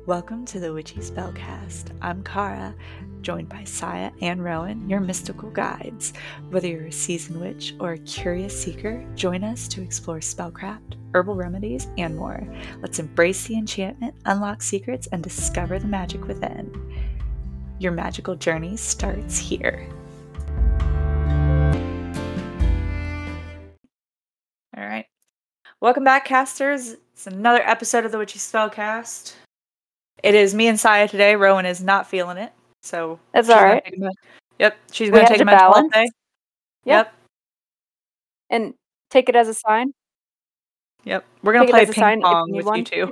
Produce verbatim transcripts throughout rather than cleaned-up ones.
Welcome to the Witchy Spellcast. I'm Kara, joined by Saya and Rowan, your mystical guides. Whether you're a seasoned witch or a curious seeker, join us to explore spellcraft, herbal remedies, and more. Let's embrace the enchantment, unlock secrets, and discover the magic within. Your magical journey starts here. All right. Welcome back, casters. It's another episode of the Witchy Spellcast. It is me and Saya today. Rowan is not feeling it, so that's she's all right. Gonna take a, yep, she's going to take a mental health day. Yep. yep. And take it as a sign. Yep. We're going to play ping pong with one, you two.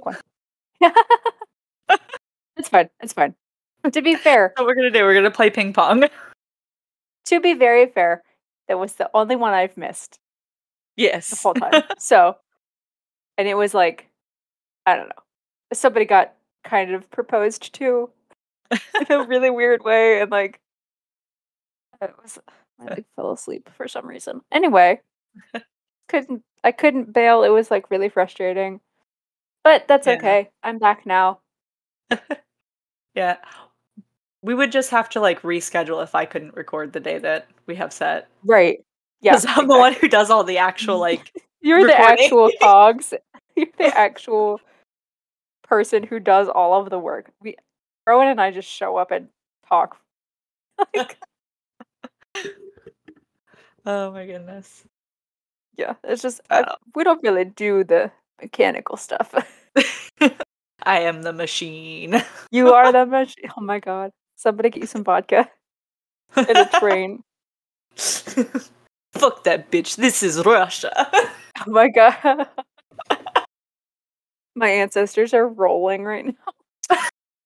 It's fine. It's fine. To be fair. That's what we're going to do. We're going to play ping pong. To be very fair, that was the only one I've missed. Yes. The whole time. So, and it was like, I don't know. Somebody got kind of proposed to in a really weird way, and like it was I like fell asleep for some reason. Anyway, couldn't I couldn't bail. It was like really frustrating, but that's yeah. okay. I'm back now. Yeah, we would just have to like reschedule if I couldn't record the day that we have set. Right? Yeah, because I'm exactly. the one who does all the actual like. You're recording. the actual cogs. You're the actual person who does all of the work. We, Rowan and I just show up and talk. Like, oh my goodness. Yeah, it's just oh. I, we don't really do the mechanical stuff. I am the machine. You are the machine. Oh my god! Somebody get you some vodka in a train. Fuck that bitch. This is Russia. Oh my god. My ancestors are rolling right now.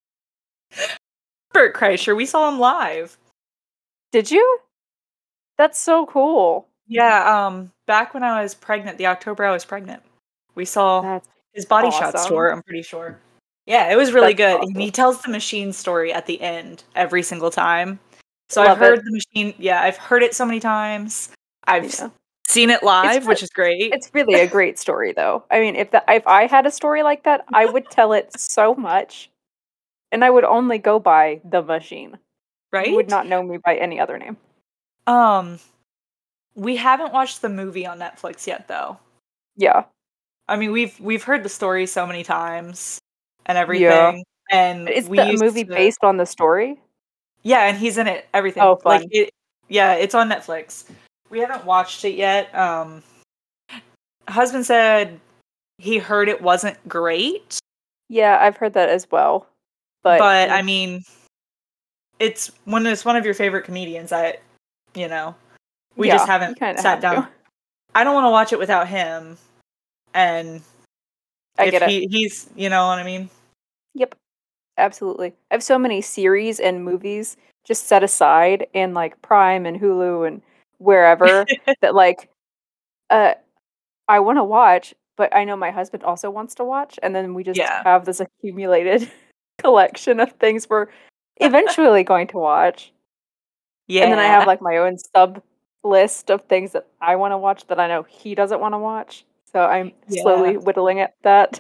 Bert Kreischer, we saw him live. Did you? That's so cool. Yeah, um, back when I was pregnant, the October I was pregnant, we saw That's his Body awesome. Shot tour, I'm pretty sure. Yeah, it was really That's good. awesome. And he tells the machine story at the end every single time. So Love I've heard it. the machine, yeah, I've heard it so many times. I've yeah. seen it live, it's, which is great. It's really a great story, though. I mean, if the, if I had a story like that, I would tell it so much, and I would only go by the machine. Right? You would not know me by any other name. Um, we haven't watched the movie on Netflix yet, though. Yeah. I mean, we've we've heard the story so many times and everything. Yeah. And is we the movie to... based on the story? Yeah, and he's in it. Everything. Oh, fun. Like it. Yeah, it's on Netflix. We haven't watched it yet. Um, husband said he heard it wasn't great. Yeah, I've heard that as well. But but I mean, it's when it's one of your favorite comedians. I, you know, we yeah, just haven't sat down. To. I don't want to watch it without him. And I if get he, it. he's, you know what I mean? Yep, absolutely. I have so many series and movies just set aside in like Prime and Hulu and wherever that like uh I want to watch, but I know my husband also wants to watch, and then we just yeah. have this accumulated collection of things we're eventually going to watch. Yeah. And then I have like my own sub list of things that I want to watch that I know he doesn't want to watch. So I'm yeah. slowly whittling at that.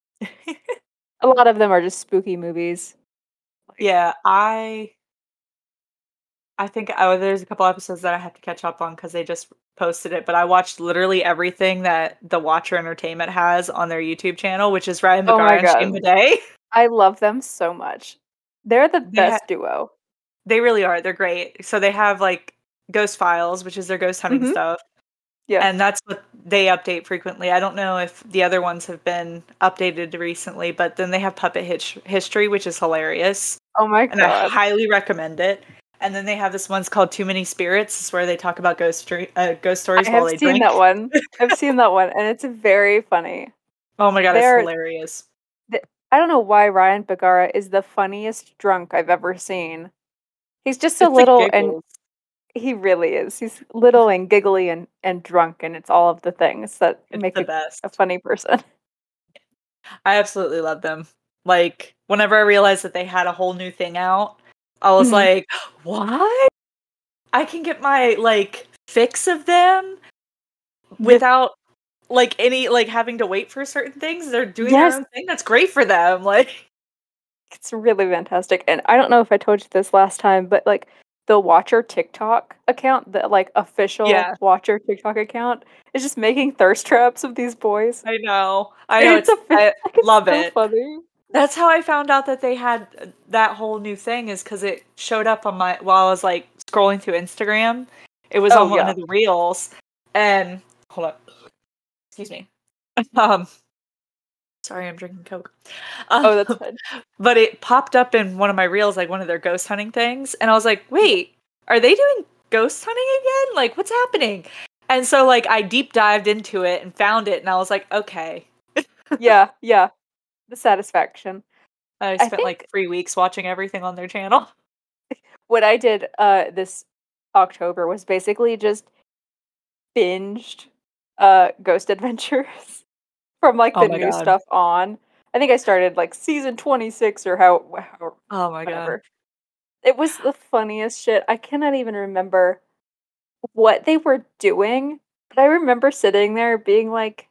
A lot of them are just spooky movies. Yeah, I I think oh, there's a couple episodes that I have to catch up on because they just posted it, but I watched literally everything that the Watcher Entertainment has on their YouTube channel, which is Ryan Oh Bergara and Shane Bidet. I love them so much. They're the they best ha- duo. They really are. They're great. So they have like Ghost Files, which is their ghost hunting mm-hmm. stuff. Yeah. And that's what they update frequently. I don't know if the other ones have been updated recently, but then they have Puppet Hitch- History, which is hilarious. Oh my god. And I highly recommend it. And then they have this one's called Too Many Spirits. It's where they talk about ghost uh, ghost stories I while have they seen drink. that one. I've seen that one, and it's very funny. Oh my god, They're, it's hilarious. They, I don't know why Ryan Bergara is the funniest drunk I've ever seen. He's just a it's little, and he really is. He's little and giggly and, and drunk, and it's all of the things that it's make the a, best. a funny person. I absolutely love them. Like, whenever I realized that they had a whole new thing out, I was mm-hmm. like, what? I can get my, like, fix of them without, like, any, like, having to wait for certain things. They're doing yes. their own thing. That's great for them. Like, It's really fantastic, and I don't know if I told you this last time, but, like, the Watcher TikTok account, the, like, official Yeah. Watcher TikTok account is just making thirst traps of these boys. I know. I know, It's it's a f I like, it's love so it. funny. That's how I found out that they had, uh, that whole new thing is 'cause it showed up on my while I was, like, scrolling through Instagram. It was Oh, on one yeah. of the reels, and hold up. Excuse me. Um sorry, I'm drinking Coke. Um, Oh, that's fine. but it popped up in one of my reels, like, one of their ghost hunting things, and I was like, Yeah. "Wait, are they doing ghost hunting again? Like, what's happening?" And so, like, I deep dived into it and found it, and I was like, "Okay." Yeah, yeah. The satisfaction. I I spent, like, think three weeks watching everything on their channel. what I did, uh, this October was basically just binged, uh, Ghost Adventures from, like, Oh the my new god. stuff on. I think I started, like, season twenty-six or how how Oh my god. whatever. It was the funniest shit. I cannot even remember what they were doing, but I remember sitting there being like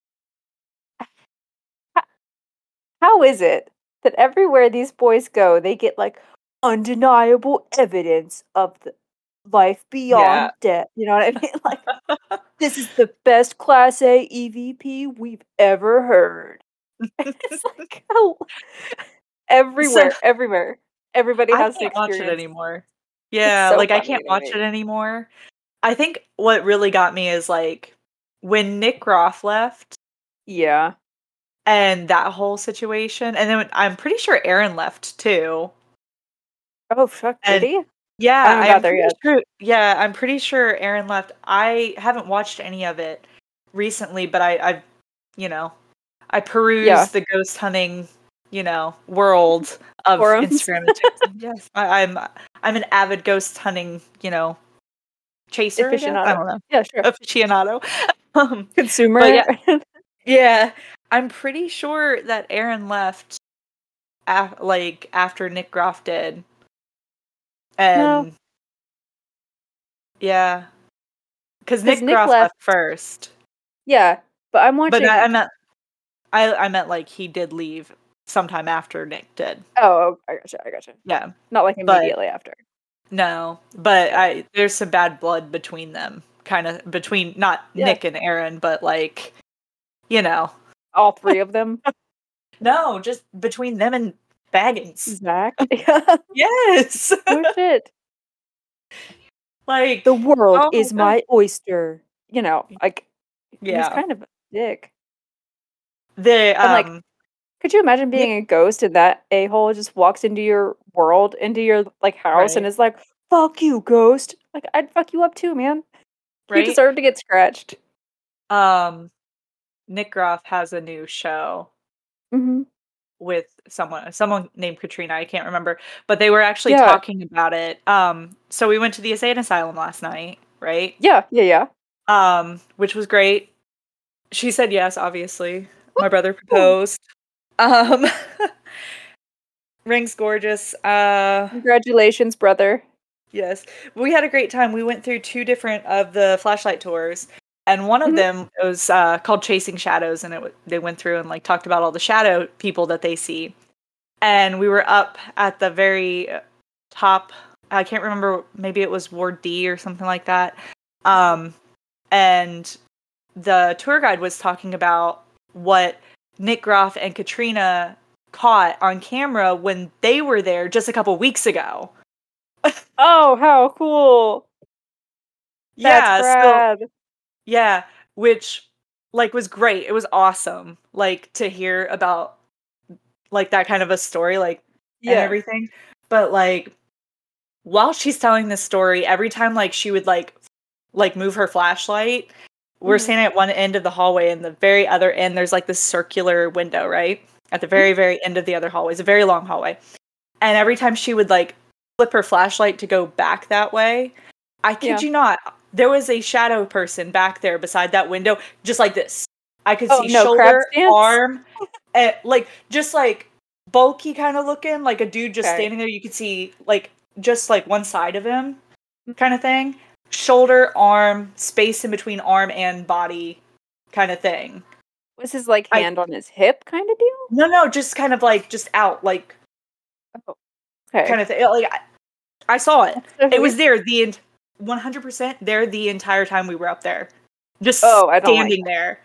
"Ho how is it that everywhere these boys go, they get, like, undeniable evidence of the life Yeah. beyond death?" You know what I mean? Like, "This is the best class A EVP we've ever heard." It's like, "Oh" So everywhere, everywhere. Everybody I has to can't watch it experience anymore. It's Yeah, so like, I funny can't to watch me. it anymore. I think what really got me is, like, when Nick Groff left Yeah. and that whole situation, and then when I'm pretty sure Aaron left too. Oh, fuck, did And he? I yeah, haven't I got am there pretty yet. sure yeah, I'm pretty sure Aaron left. I haven't watched any of it recently, but I I've you know, I Yeah. peruse the ghost hunting, you know, world of Forums. Instagram and TikTok. Yes, I I'm I'm an avid ghost hunting, you know, chaser, I guess? I Aficionado. don't know. Yeah, sure. Aficionado. Um, but Consumer. yeah yeah, I'm pretty sure that Aaron left af like, after Nick Groff did. No. And yeah. 'Cause 'Cause Nick Nick Groff left left first. Yeah, but I'm But I I watching meant I I meant, like, he did leave sometime after Nick did. Oh, I gotcha, I gotcha. Yeah. Not, like, But immediately after. No, but Okay. I there's some bad blood between them, kinda between not Yeah. Nick and Aaron, but, like, you know. All three of them? No, just between them and Baggins. Zach? Yeah. Yes! Oh, shit. Like, "The world oh my is god. my oyster." You know, like, he's Yeah. kind of a dick. The, And, like, um could you imagine Nick being a ghost and that a-hole just walks into your world, into your, like, house and Right. is like, "Fuck you, ghost." Like, I'd fuck you up too, man. You Right? deserve to get scratched. Um, Nick Groff has a new show Mhm. with someone someone named Katrina, I can't remember, but they were actually Yeah. talking about it. Um, so we went to the insane asylum last night, right? Yeah, yeah, yeah. Um, which was great. She said yes, obviously. My brother Woo-hoo. proposed. Um Ring's gorgeous, uh Congratulations, brother. Yes. We had a great time. We went through two different of the flashlight tours, and one of Mhm. them was, uh, called Chasing Shadows, and it w they went through and, like, talked about all the shadow people that they see. And we were up at the very, uh, top I can't remember, maybe it was Ward D or something like that. Um, and the tour guide was talking about what Nick Groff and Katrina caught on camera when they were there just a couple weeks ago. Oh, how cool. That's Yeah, so rad. yeah, which, like, was great, it was awesome, like, to hear about, like, that kind of a story, like, and Yeah. everything. But, like, while she's telling this story, every time, like, she would, like like, move her flashlight, we're Mhm. standing at one end of the hallway, and the very other end, there's, like, this circular window, right? At the Mhm. very, very end of the other hallway, it's a very long hallway. And every time she would, like, flip her flashlight to go back that way, I kid Yeah. you not, there was a shadow person back there beside that window, just like this. I could Oh, see no, crab shoulder, stance? arm, eh, like, just, like, bulky kinda looking, like a dude just 'Kay. standing there, you could see, like, just, like, one side of him kinda thing. Shoulder, arm, space in between arm and body kinda thing. Was his, like, I hand on his hip kinda deal? No, no, just kind of, like, just out, like Oh, okay. kind of thing. Like I, I saw it. That's so It was weird. there the en- one hundred percent there the entire time we were up there, just Oh, I don't like standing there.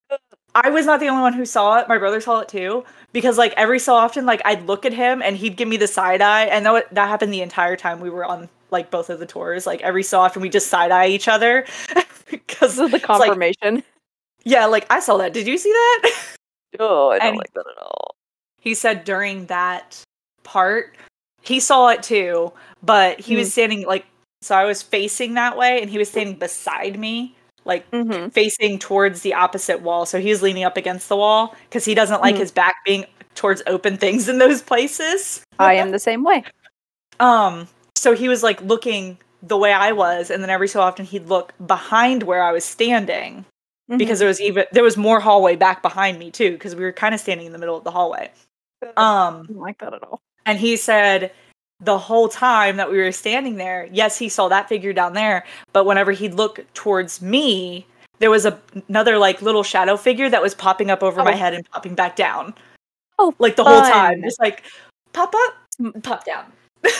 I was not the only one who saw it. My brother saw it too. Because like every so often, like I'd look at him and he'd give me the side eye, and that that happened the entire time we were on like both of the tours. Like every so often, we just side eye each other because This is the it's like, confirmation. yeah, like I saw that. Did you see that? Oh, I don't And like that at all. he said during that part, he saw it too, but he was Mm. standing like so. I was facing that way, and he was standing beside me, like Mhm. facing towards the opposite wall. So he was leaning up against the wall because he doesn't like Mhm. his back being towards open things in those places. I am the same way. Um, so he was like looking the way I was, and then every so often he'd look behind where I was standing because Mhm. there was even there was more hallway back behind me too, because we were kind of standing in the middle of the hallway. I Um, don't like that at all. and he said the whole time that we were standing there, yes, he saw that figure down there, but whenever he'd look towards me, there was a, another like little shadow figure that was popping up over Oh. my head and popping back down. Oh, Like the whole time, fun. just like pop up, Mm. pop down.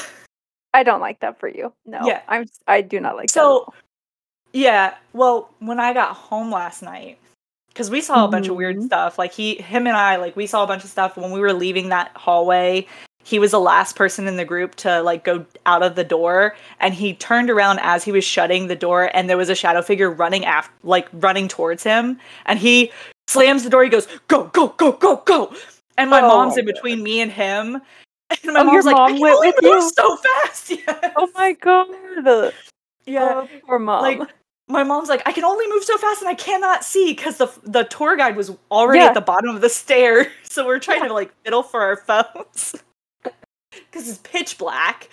I don't like that for you. No. Yeah. I'm s- I do not like that at So, all. yeah, well, when I got home last night, because we saw a bunch of weird Mhm. stuff. Like he, him, and I, like we saw a bunch of stuff when we were leaving that hallway. He was the last person in the group to like go out of the door, and he turned around as he was shutting the door, and there was a shadow figure running after, like running towards him, and he slams the door. He goes, "Go, go, go, go, go!" And my Oh mom's my in between me and him, and my Oh, your mom's like, "I mom can went only with move you? so fast." Yes. Oh my god. Yeah. Oh, poor mom. Like my mom's like, I can only move so fast and I cannot see because the the tour guide was already Yeah. at the bottom of the stairs. So we're trying Yeah. to like fiddle for our phones because it's pitch black.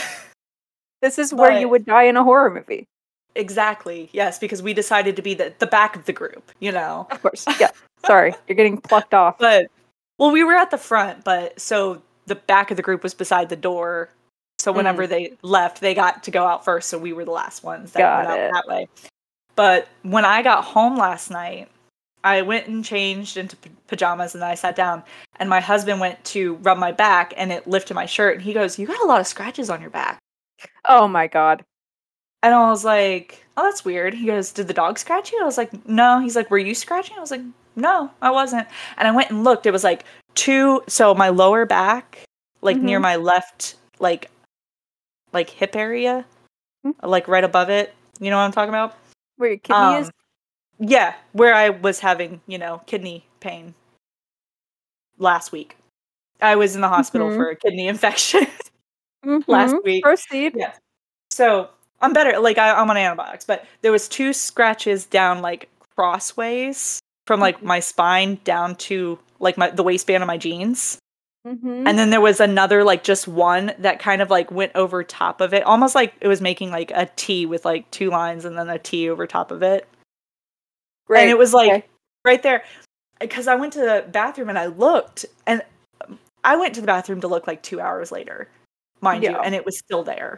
This is where you But- would die in a horror movie. Exactly. Yes, because we decided to be the, the back of the group, you know. Of course. Yeah. Sorry, you're getting plucked off. But well, we were at the front, but so the back of the group was beside the door. So whenever Mm. they left, they got to go out first, so we were the last ones that Got went out it. that way. But when I got home last night, I went and changed into p- pajamas, and then I sat down, and my husband went to rub my back, and it lifted my shirt, and he goes, "You got a lot of scratches on your back." Oh my god. And I was like, "Oh, that's weird." He goes, "Did the dog scratch you?" I was like, "No." He's like, "Were you scratching?" I was like, "No, I wasn't." And I went and looked. It was like two, so my lower back, like near Mhm. my left, like, like hip area, Mm. like right above it. You know what I'm talking about? Where your kidney is? Um, Yeah, where I was having, you know, kidney pain last week. I was in the hospital Mhm. for a kidney infection Mhm. last week. Proceed. Yeah. So I'm better. Like I, I'm on antibiotics, but there was two scratches down like crossways from like Mhm. my spine down to like my the waistband of my jeans. Mhm. And then there was another like just one that kind of like went over top of it, almost like it was making like a T with like two lines and then a T over top of it. Great. And it was like Okay. right there. Because I went to the bathroom and I looked, and I went to the bathroom to look like two hours later, mind you, Yeah. and it was still there.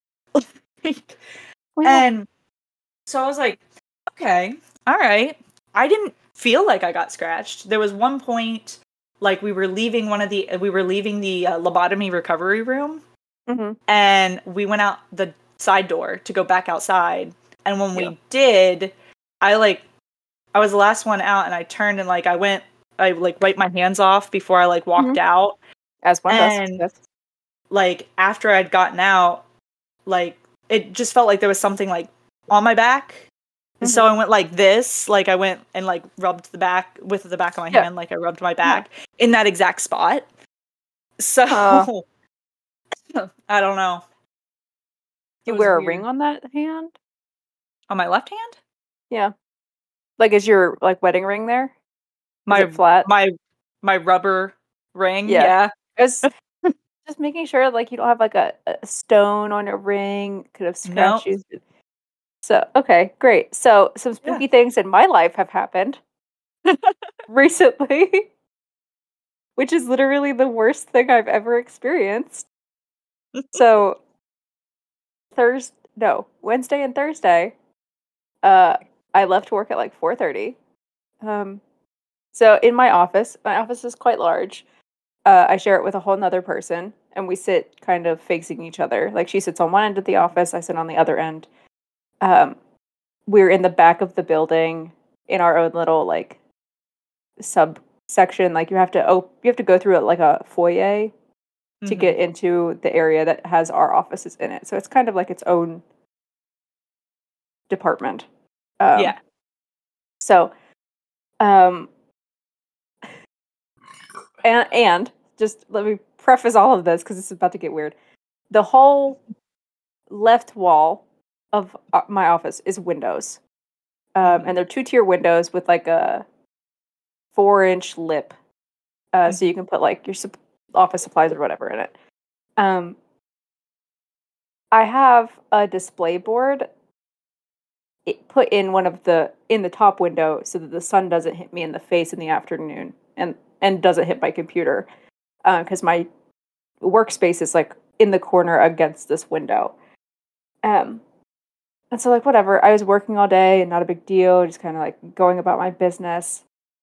Well, And so I was like, okay, all right. I didn't feel like I got scratched. There was one point, like we were leaving one of the, we were leaving the uh, lobotomy recovery room, mhm. and we went out the side door to go back outside. And when Yeah. we did, I like, I was the last one out, and I turned and like I went, I like wiped my hands off before I like walked Mhm. out. As one does. And Yes. like after I'd gotten out, like it just felt like there was something like on my back. And so I went like this, like I went and like rubbed the back with the back of my Yeah. hand, like I rubbed my back in that exact spot. So Uh. I don't know. Do It you was wear a weird. ring on that hand? On my left hand? Yeah. Like, is your, like, wedding ring there? My Is it flat? my my rubber ring, Yeah. yeah. It's just making sure, like, you don't have, like, a a stone on your ring, could have No. scratched you. So, okay, great. So, some Yeah. spooky things in my life have happened recently, which is literally the worst thing I've ever experienced. So, Thurs no, Wednesday and Thursday, uh, I left work at, like, four thirty. Um, so in my office my office is quite large, uh, I share it with a whole nother person, and we sit kind of facing each other. Like she sits on one end of the office, I sit on the other end. Um, we're in the back of the building in our own little like subsection. Like you have to op- you have to go through it like a foyer to Mhm. get into the area that has our offices in it. So it's kind of like its own department. Um, Yeah. so, um, and and just let me preface all of this because it's about to get weird. The whole left wall of uh, my office is windows, um, Mhm. and they're two tier windows with like a four inch lip, uh, so Mhm. you can put like your sup- office supplies or whatever in it. Um, I have a display board it put in one of the in the top window so that the sun doesn't hit me in the face in the afternoon and and doesn't hit my computer because uh, my workspace is like in the corner against this window. Um, and so like whatever, I was working all day and not a big deal, just kind of like going about my business.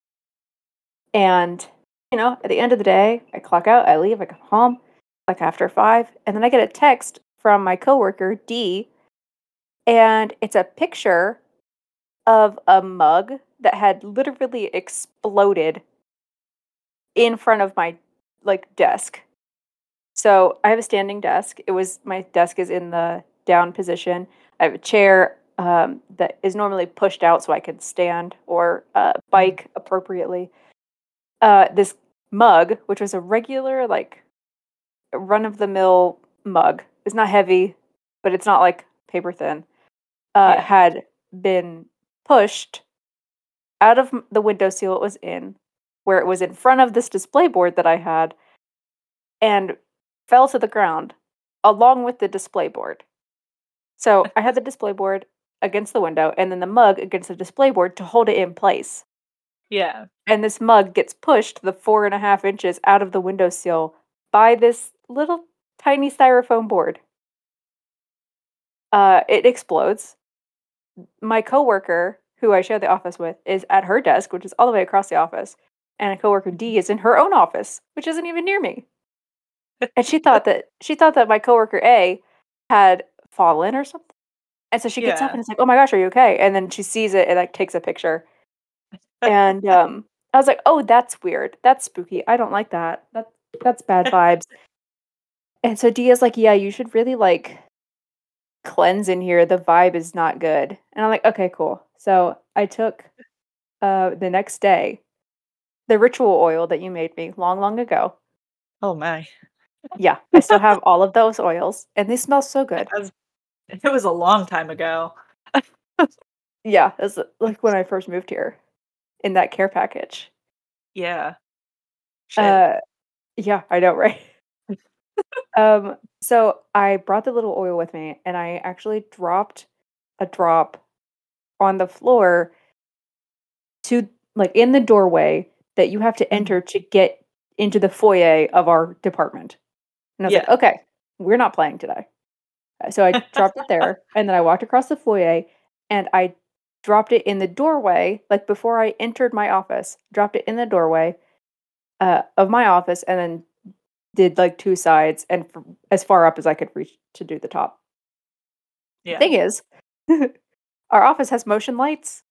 And you know, at the end of the day, I clock out, I leave, I come home like after five, and then I get a text from my coworker D, and it's a picture of a mug that had literally exploded in front of my like desk. So I have a standing desk. It was my desk is in the down position. I have a chair um, that is normally pushed out so I can stand or uh, Mhm. bike appropriately. Uh, this mug, which was a regular like run of the mill mug, it's not heavy, but it's not like paper thin. Uh, Yeah. had been pushed out of m- the windowsill it was in, where it was in front of this display board that I had, and fell to the ground along with the display board. So I had the display board against the window and then the mug against the display board to hold it in place. Yeah. And this mug gets pushed the four and a half inches out of the windowsill by this little tiny styrofoam board. Uh, it explodes. My coworker, who I share the office with, is at her desk, which is all the way across the office, and a coworker D is in her own office, which isn't even near me. And she thought that she thought that my coworker A had fallen or something. And so she gets up Yeah. and it's like, "Oh my gosh, are you okay?" And then she sees it and like takes a picture. And um I was like, "Oh, that's weird. That's spooky. I don't like that. That that's bad vibes." And so Dia's like, "Yeah, you should really like cleanse in here. The vibe is not good." And I'm like, "Okay, cool." So I took uh the next day the ritual oil that you made me long, long ago. Oh my. Yeah, I still have all of those oils and they smell so good. As it was a long time ago. Yeah, it's like when I first moved here in that care package. Yeah. Shit. Uh, yeah, I know, right? Um, so I brought the little oil with me and I actually dropped a drop on the floor to like in the doorway that you have to Mhm. enter to get into the foyer of our department. And I was like, Yeah. okay, we're not playing today. Uh, So I dropped it there and then I walked across the foyer and I dropped it in the doorway, like before I entered my office, dropped it in the doorway uh, of my office and then did like two sides and f as far up as I could reach to do the top. The Yeah. thing is, our office has motion lights,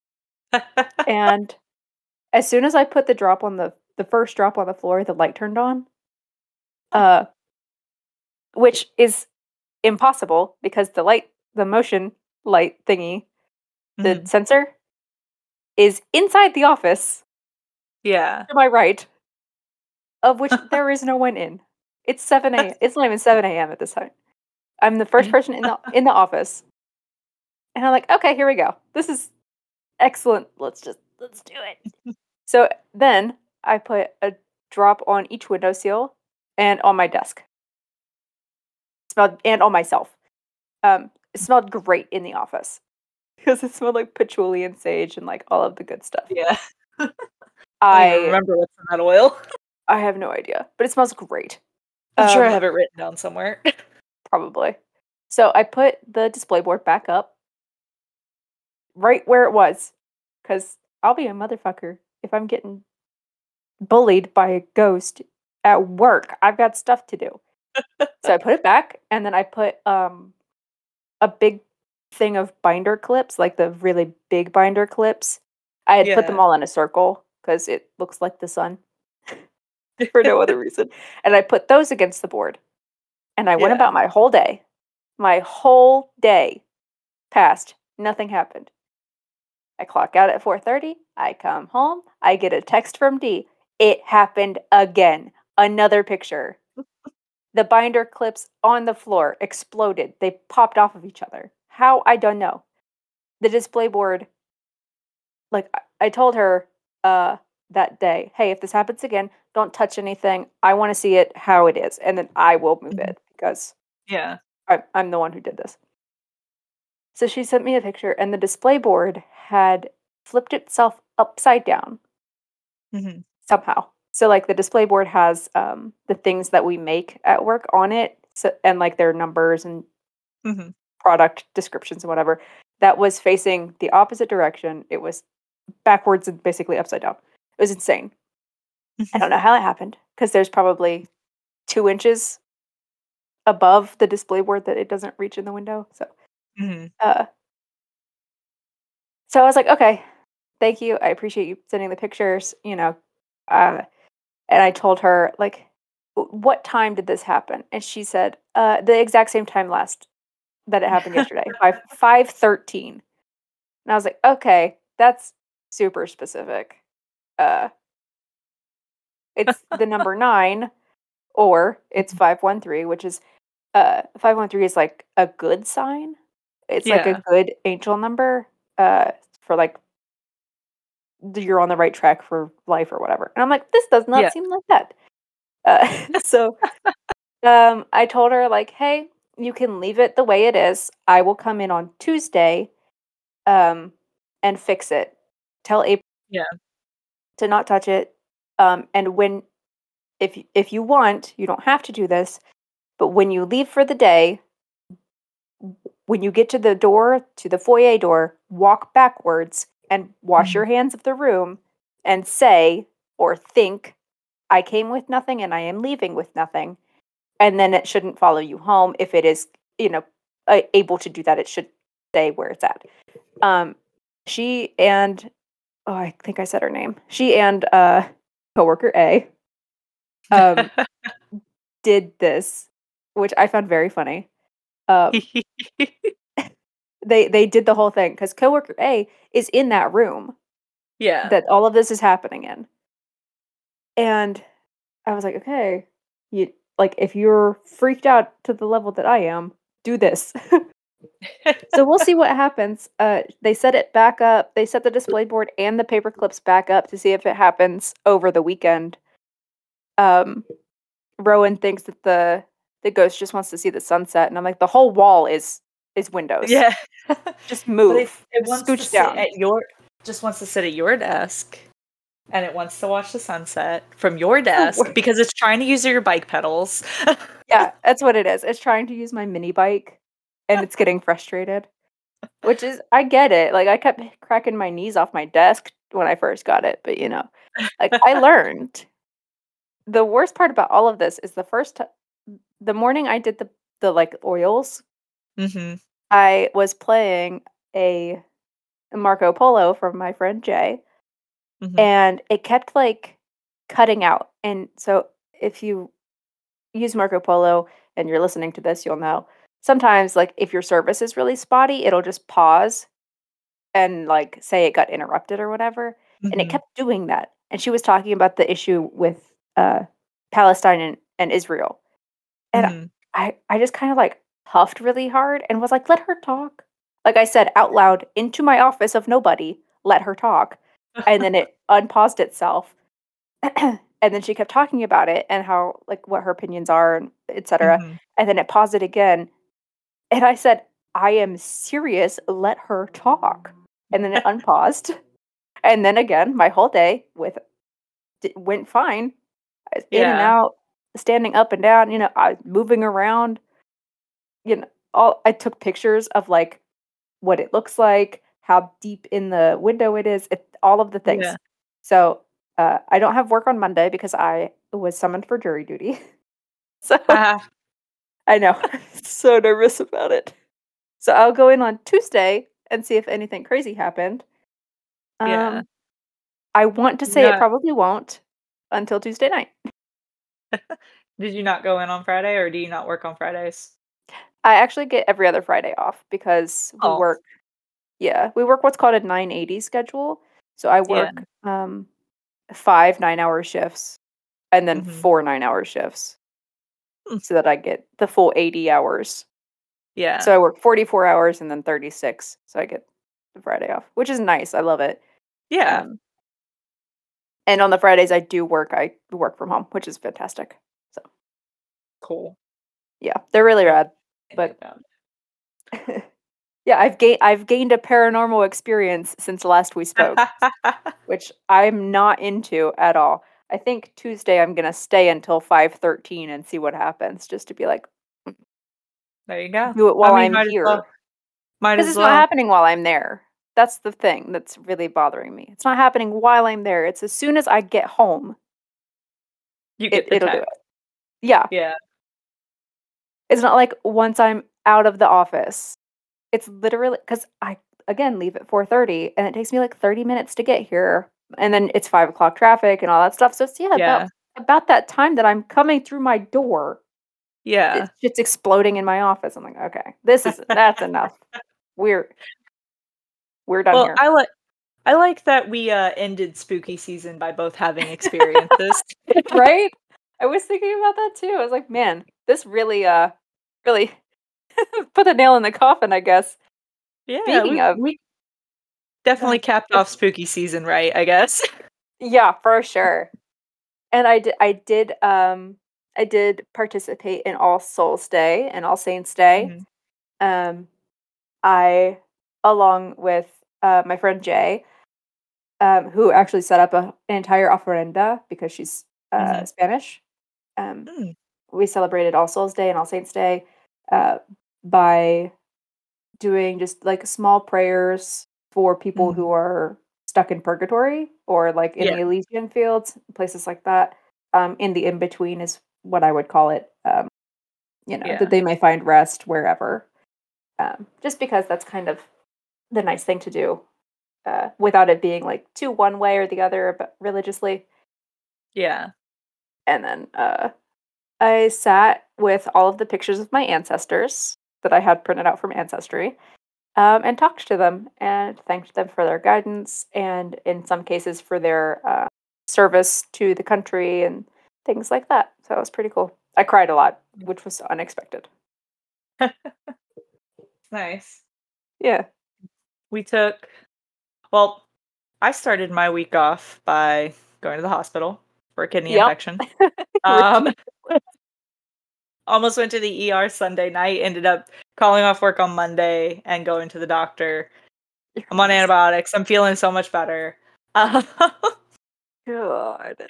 and as soon as I put the drop on the the first drop on the floor, the light turned on, Huh. uh, which is impossible because the light the motion light thingy, the Mhm. sensor, is inside the office Yeah. to my right, of which there is no one in. It's seven a m. It's not even seven a m at this time. I'm the first person in the in the office, and I'm like, "Okay, here we go. This is excellent. Let's just let's do it." So then I put a drop on each windowsill and on my desk. Smelled and on myself. Um, it smelled great in the office because it smelled like patchouli and sage and like all of the good stuff. Yeah. I don't even I remember what's in that oil. I have no idea, but it smells great. I'm sure I Um, have it written down somewhere. probably. So I put the display board back up right where it was because I'll be a motherfucker if I'm getting bullied by a ghost at work. I've got stuff to do. So I put it back, and then I put um a big thing of binder clips, like the really big binder clips. I had put them Yeah. all in a circle because it looks like the sun for no other reason. And I put those against the board. And I went Yeah. about my whole day. My whole day passed. Nothing happened. I clock out at four thirty. I come home. I get a text from D. It happened again. Another picture. The binder clips on the floor exploded. They popped off of each other. How? I don't know. The display board, like I I told her uh that day, hey, if this happens again, don't touch anything. I want to see it how it is, and then I will move Mhm. it because Yeah. I'm I'm the one who did this. So she sent me a picture, and the display board had flipped itself upside down Mhm. somehow. So like the display board has um the things that we make at work on it, so and like their numbers and Mhm. product descriptions and whatever. That was facing the opposite direction. It was backwards and basically upside down. It was insane. I Mhm. don't know how it happened because there's probably two inches above the display board that it doesn't reach in the window. So, Mhm. uh, so I was like, okay, thank you. I appreciate you sending the pictures. You know, uh, and I told her like, "W- what time did this happen? And she said, uh, the exact same time last that it happened yesterday, by five thirteen. And I was like, okay, that's super specific. Uh, it's the number nine, or it's Mhm. five one three, which is uh five one three is like a good sign. It's like a Yeah. good angel number uh for like th- you're on the right track for life or whatever. And I'm like, this does not Yeah. seem like that. Uh, so um I told her like, hey, you can leave it the way it is. I will come in on Tuesday um and fix it. Tell April Yeah. to not touch it. Um and when if y- if you want, you don't have to do this, but when you leave for the day, when you get to the door, to the foyer door, walk backwards and wash Mhm. your hands of the room and say or think, I came with nothing and I am leaving with nothing. And then it shouldn't follow you home. If it is, you know, a- able to do that, it should stay where it's at. Um, she and, oh, I think I said her name. She and uh, coworker A um, did this, which I found very funny. Um, they they did the whole thing because coworker A is in that room Yeah. that all of this is happening in. And I was like, "Okay, you like, if you're freaked out to the level that I am, do this." So we'll see what happens. Uh, they set it back up. They set the display board and the paper clips back up to see if it happens over the weekend. Um, Rowan thinks that the the ghost just wants to see the sunset, and I'm like, "The whole wall is is windows. Yeah. Just But it move. it Just wants to scooch sit down." at your just wants to sit at your desk, and it wants to watch the sunset from your The desk wor because it's trying to use your bike pedals. Yeah, that's what it is. It's trying to use my mini bike, and it's getting frustrated. Which is I get it, like, I kept cracking my knees off my desk when I first got it, but, you know, like, I learned. The worst part about all of this is the first ti the morning I did the the, like, oils, Mhm. I was playing a Marco Polo from my friend Jay, Mhm. and it kept, like, cutting out, and so if you use Marco Polo and you're listening to this, you'll know, sometimes, like, if your service is really spotty, it'll just pause and, like, say it got interrupted or whatever, and it Mhm. kept doing that, and she was talking about the issue with, uh, Palestine and and Israel, and Mhm. I I just kinda, like, huffed really hard and was like, "Let her talk." Like I said out loud into my office of nobody, "Let her talk," and then it unpaused itself, and then she kept talking about it and how like, what her opinions are and etcetera, Mhm. and then it paused it again, and I said, "I am serious, let her talk." And then it unpaused, and then again, my whole day with d went fine. I was in and Yeah. out, standing up and down, you know, I was moving around, you know, all I took pictures of, like, what it looks like, how deep in the window it is, it all of the Yeah. things. So, uh, I don't have work on Monday because I was summoned for jury duty. So Ah, I know. I'm so nervous about it. So I'll go in on Tuesday and see if anything crazy happened. yeah. Um, I want to Did you say it not probably won't until Tuesday night. did you not go in on Friday, or do you not work on Fridays? I actually get every other Friday off because we Oh, work yeah, we work what's called a nine eighty schedule. So I yeah. work um five nine-hour shifts and then Mhm. four nine-hour shifts Hmm, so that I get the full eighty hours. So yeah. I work forty-four hours and then thirty-six, so I get the Friday off, which is nice. I love it. Yeah. Um, and on the Fridays I do work. I work from home, which is fantastic. So Cool. yeah, they're really Love rad. thinking But about yeah, I've gained I've gained a paranormal experience since last we spoke, it. which I'm not into at all. I think Tuesday I'm gonna stay until five thirteen and see what happens, just to be like, There you go. do it I while mean, I'm might as well. here. Might Because as it's not well. happening while I'm there. That's the thing that's really bothering me. It's not happening while I'm there. It's as soon as I get home, You it get the it'll do text. it. Yeah. Yeah. It's not like once I'm out of the office. It's literally because I again leave at four thirty and it takes me like thirty minutes to get here. And then it's five o'clock traffic and all that stuff. So it's yeah, Yeah. about about that time that I'm coming through my door, Yeah. it's just exploding in my office. I'm like, okay, this is that's enough. We're we're done Well, here. I like I like that we, uh, ended spooky season by both having experiences. Right? I was thinking about that too. I was like, man, this really uh really put the nail in the coffin, I guess. Yeah, Speaking we of, we definitely uh, capped off it's spooky season right, I guess. yeah, for sure. And I did I did um I did participate in All Souls Day and All Saints Day. Mhm. Um I along with uh my friend Jay, um who actually set up a, an entire ofrenda because she's uh Mhm. Spanish. Um Mm. we celebrated All Souls Day and All Saints Day uh by doing just like small prayers for people Mhm. who are stuck in purgatory or like in Yeah, the Elysian fields, places like that. Um, in the in between is what I would call it. Um, you know, that yeah, they may find rest wherever. Um, just because that's kind of the nice thing to do, uh, without it being like too one way or the other, but religiously. yeah. And then uh, I sat with all of the pictures of my ancestors that I had printed out from Ancestry, um, and talked to them and thanked them for their guidance and in some cases for their uh, service to the country and things like that. So it was pretty cool. I cried a lot, which was unexpected. Nice. Yeah. We took well, I started my week off by going to the hospital for a kidney Yep. infection. Um, Ridiculous. almost went to the E R Sunday night, ended up calling off work on Monday and going to the doctor. You're a I'm on mess. antibiotics. I'm feeling so much better. Uh, God.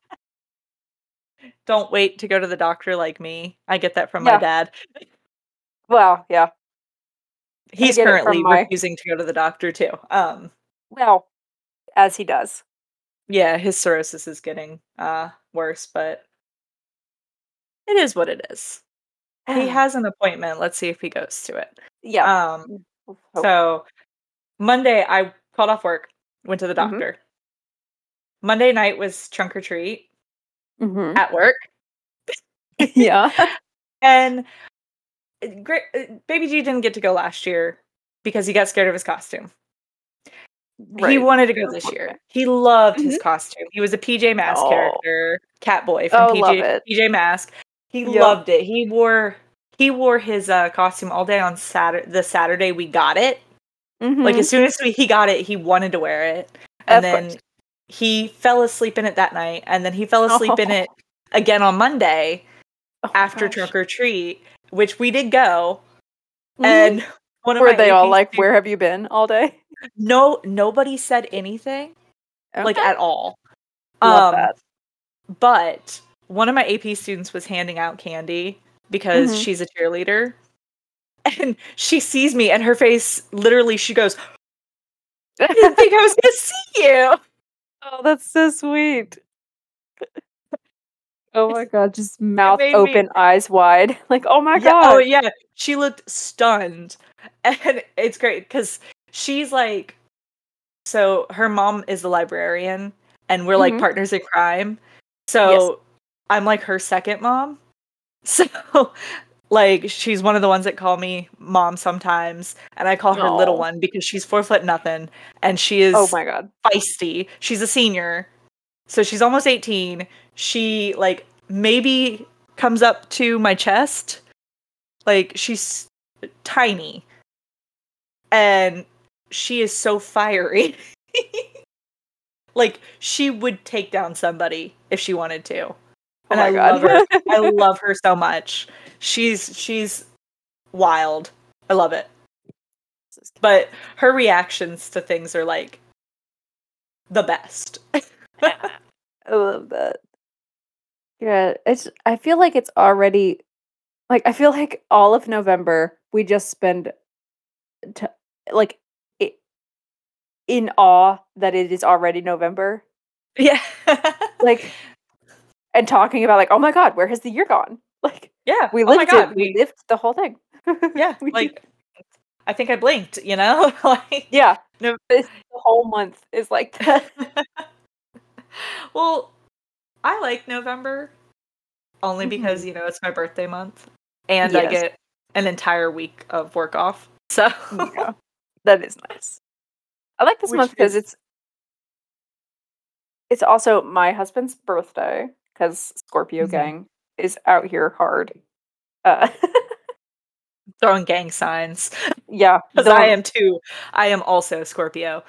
don't wait to go to the doctor like me. I get that from my Yeah. dad. Well, yeah. I He's get it from currently my refusing to go to the doctor too. Um, well, as he does. yeah, his cirrhosis is getting uh worse, but it is what it is. He has an appointment. Let's see if he goes to it. Yeah. Um, Mm, hope. so Monday I called off work, went to the Mhm. doctor. Monday night was trunk or treat Mhm. at work. Yeah. And uh, great, uh, Baby G didn't get to go last year because he got scared of his costume. He Right. wanted to go this year. Unfortunate. He loved his Mhm. costume. He was a P J Masks Oh. character, Catboy from Oh, love P J it. P J Masks. He Yep. loved it. He wore he wore his uh, costume all day on Saturday. The Saturday we got it, like as Mhm. soon as we, he got it, he wanted to wear it, and Of course. then he fell asleep in it that night, and then he fell asleep in Oh. it again on Monday Oh my after gosh. trunk or treat, which we did go, Mhm. and one of Were my they all A P like, students, "Where have you been all day?" no, nobody said anything like Okay. at all. Love Um, that. but one of my A P students was handing out candy because Mhm. she's a cheerleader, and she sees me, and her face literally, she goes, "I didn't think I was gonna see you." Oh, that's so sweet. Oh my god, just It mouth made me open, eyes wide. Like, "Oh my Yeah, oh god." yeah, she looked stunned, and it's great because she's like so her mom is the librarian, and we're like Mhm. partners in crime. Yes. So I'm like her second mom. So like she's one of the ones that call me mom sometimes, and I call her little Oh. one because she's four foot nothing, and she Oh is my god. feisty. She's a senior, so she's almost eighteen. She like maybe comes up to my chest. Like she's tiny, and she is so fiery. Like she would take down somebody if she wanted to. Oh And I my god. love her. I love her so much. She's she's wild. I love it. But her reactions to things are like the best. I love that. Yeah, it's I feel like it's already like, I feel like all of November, we just spend t like, I in awe that it is already November. Yeah. Like and talking about, like, "Oh my god, where has the year gone?" Like, Yeah. we Oh my lived it god. we We lived the whole thing. yeah, We like I think I blinked, you know? Like Yeah. no This the whole month is like that. Well, I like November only because, Mhm. you know, it's my birthday month and I Yes. get an entire week of work off. So Yeah. That is nice. I like this month which 'cause is it's it's also my husband's birthday, 'cause Scorpio Mhm. gang is out here hard. Uh Throwing gang signs. Yeah, 'Cause I don't am too. I am also Scorpio.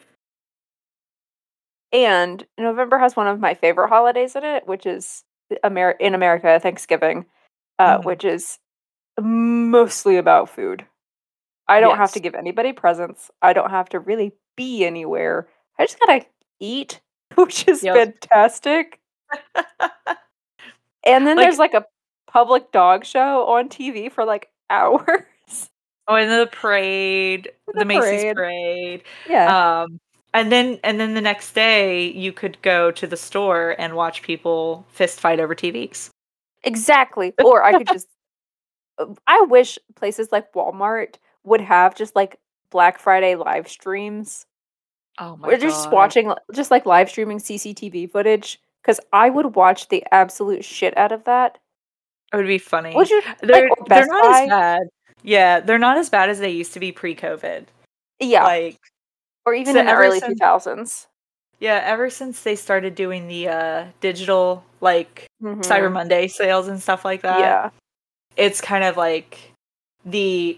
And November has one of my favorite holidays in it, which is Amer in America, Thanksgiving, uh, Mhm. which is mostly about food. I don't have to Yes. give anybody presents, I don't have to really be anywhere, I just gotta eat, which is Yep. fantastic. And then there's, Like like, a public dog show on T V for, like, hours. Oh, and the parade, The the Macy's parade. parade, Yeah. um, and then and then the next day, you could go to the store and watch people fist fight over T Vs. Exactly, or I could just uh, I wish places like Walmart would have just, like, Black Friday live streams. Oh my We're just god. watching just, like, live streaming CCTV footage, 'cause I would watch the absolute shit out of that. It would be Would funny. you like, They're or they're Best not as Buy? bad. Yeah, they're not as bad as they used to be pre-COVID. Yeah. Like Or even so in the ever early two since thousands. Yeah, ever since they started doing the, uh, digital, like, Cyber Mhm. Monday sales and stuff like that, Yeah. it's kind of like the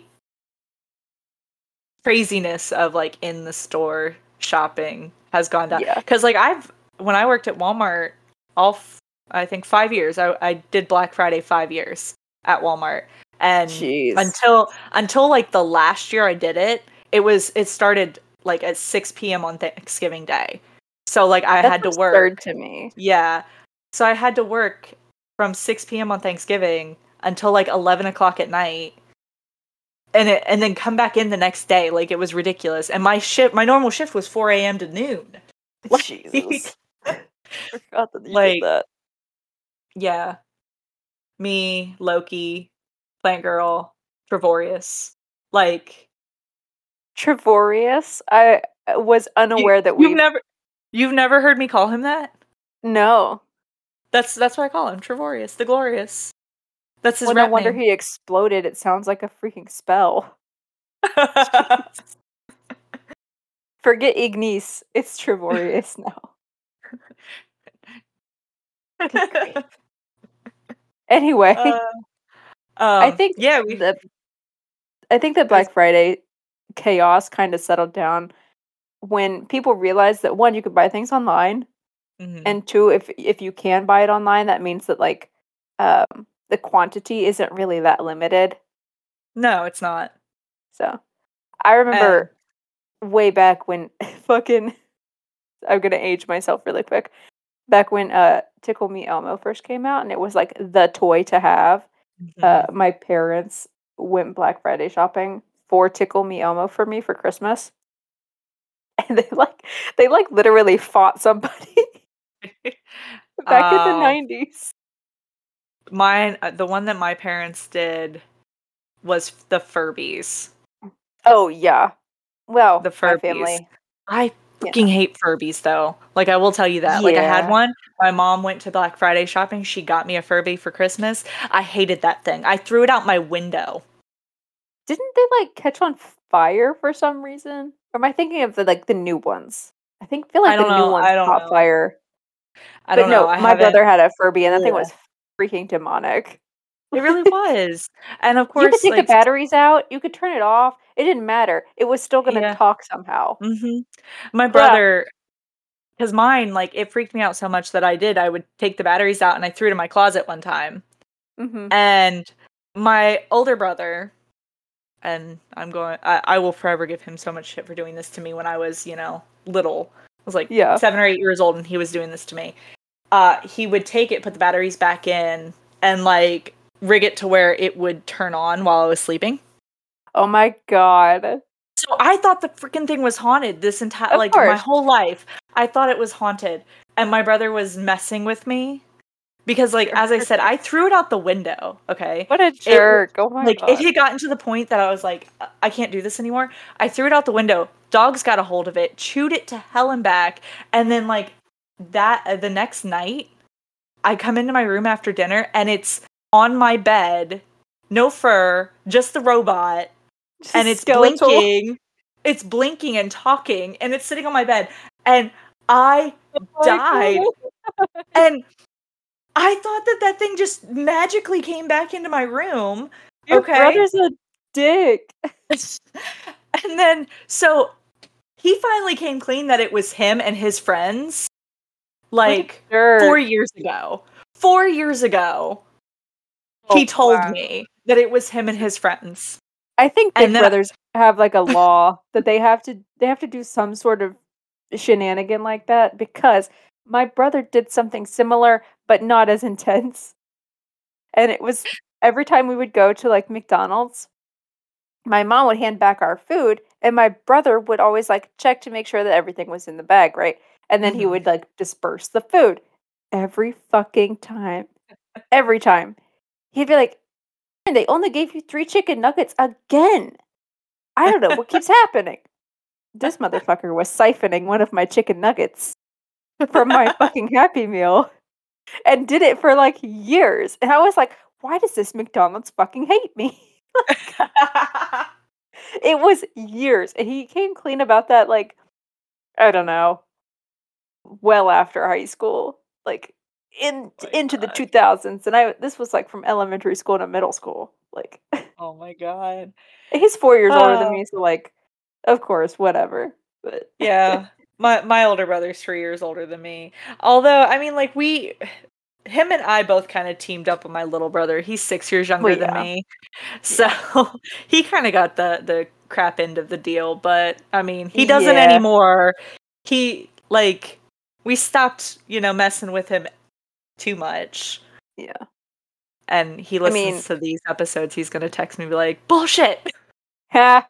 craziness of, like, in the store shopping has gone down. Yeah. 'Cause, like, I've when I worked at Walmart, all f I think five years, I I did Black Friday five years at Walmart, and Jeez. until until, like, the last year I did it, it was it started, like, at six PM on Thanksgiving Day. So, like, I That's had to absurd work to me. Yeah. So, I had to work from six PM on Thanksgiving until, like, eleven o'clock at night and it and then come back in the next day, like, it was ridiculous, and my shift my normal shift was four AM to noon. Jesus. Like Forgot that you did like that. Yeah. Me, Loki, Plant Girl, Trevorius, like Trevorius? I, uh, was You unaware that you've we never you've never heard me call him that? No. That's that's what I call him, Trevorius, the Glorious. That's his Well, no rap wonder name. he exploded, it sounds like a freaking spell. Jeez. Forget Ignis, it's Trevorius now. Good grief. Uh, Anyway I um, think yeah, we the I think that As Black Friday chaos kinda settled down when people realized that, one, you could buy things online, Mhm. and two, if if you can buy it online, that means that, like, um, the quantity isn't really that limited. No, it's not. So, I And remember way back when fucking I'm gonna age myself really quick. Back when, uh, Tickle Me Elmo first came out and it was, like, the toy to have, uh, Mhm. my parents went Black Friday shopping for Tickle Me Elmo for me for Christmas. And they, like they, like, literally fought somebody back in the Oh. nineties. Mine, uh, the one that my parents did was the Furbies. Oh yeah. Well, The my Furbies. family. I Yeah. fucking hate Furbies though. Like I will tell you that. Like I had Yeah. one. My mom went to Black Friday shopping. She got me a Furby for Christmas. I hated that thing. I threw it out my window. Didn't they like catch on fire for some reason? Or am I thinking of the like the new ones? I think feel I like the don't new know. ones I don't caught know. fire. I But don't know. no, I my haven't. brother had a Furby and that thing Ugh. was freaking demonic. It really was. And of You could course, take the like, batteries out, you could turn it off. It didn't matter. It was still gonna yeah. talk somehow. hmm My Yeah. brother, because mine, like, it freaked me out so much that I did. I would take the batteries out and I threw it in my closet one time. Mm-hmm. And my older brother, and I'm going, I, I will forever give him so much shit for doing this to me when I was, you know, little. I was like Yeah. seven or eight years old and he was doing this to me. Uh, he would take it, put the batteries back in, and like rig it to where it would turn on while I was sleeping. Oh my god. So I thought the freaking thing was haunted this entire, Of like my course. whole life. I thought it was haunted. And my brother was messing with me. Because, like, as I said, I threw it out the window, okay? What a It, jerk. Oh my like, it god. had gotten to the point that I was like, I can't do this anymore. I threw it out the window. Dogs got a hold of it, chewed it to hell and back. And then, like, that, uh, the next night, I come into my room after dinner, and it's on my bed. No fur, just the robot. Just And it's skeletal. blinking. It's blinking and talking, and it's sitting on my bed. And I Oh died. And I thought that that thing just magically came back into my room. Your Okay. brother's a dick. And then, so he finally came clean that it was him and his friends. Like, four years ago. Four years ago. Oh, He told wow. me that it was him and his friends. I think Big And then, Brothers have like a law that they have to they have to do some sort of shenanigan like that because my brother did something similar but not as intense. And it was every time we would go to like McDonald's, my mom would hand back our food and my brother would always like check to make sure that everything was in the bag, right? And then he Mhm. would like disperse the food every fucking time. Every time. He'd be like, they only gave you three chicken nuggets again. I don't know what keeps happening. This motherfucker was siphoning one of my chicken nuggets from my fucking Happy Meal and did it for like years. And I was like, why does this McDonald's fucking hate me? It was years. And he came clean about that, like, I don't know, well after high school. Like, in Oh into the God. two thousands. And I this was like from elementary school to middle school. Like, Oh my God. he's four years older than Oh. me, so like, of course, whatever. But Yeah. My my older brother's three years older than me. Although, I mean, like, we him and I both kind of teamed up with my little brother. He's six years younger well, than yeah. me. So he kind of got the the crap end of the deal, but I mean, he doesn't Yeah. anymore. He like we stopped, you know, messing with him too much. Yeah. And he I listens mean, to these episodes. He's gonna text me and be like, "Bullshit." ha.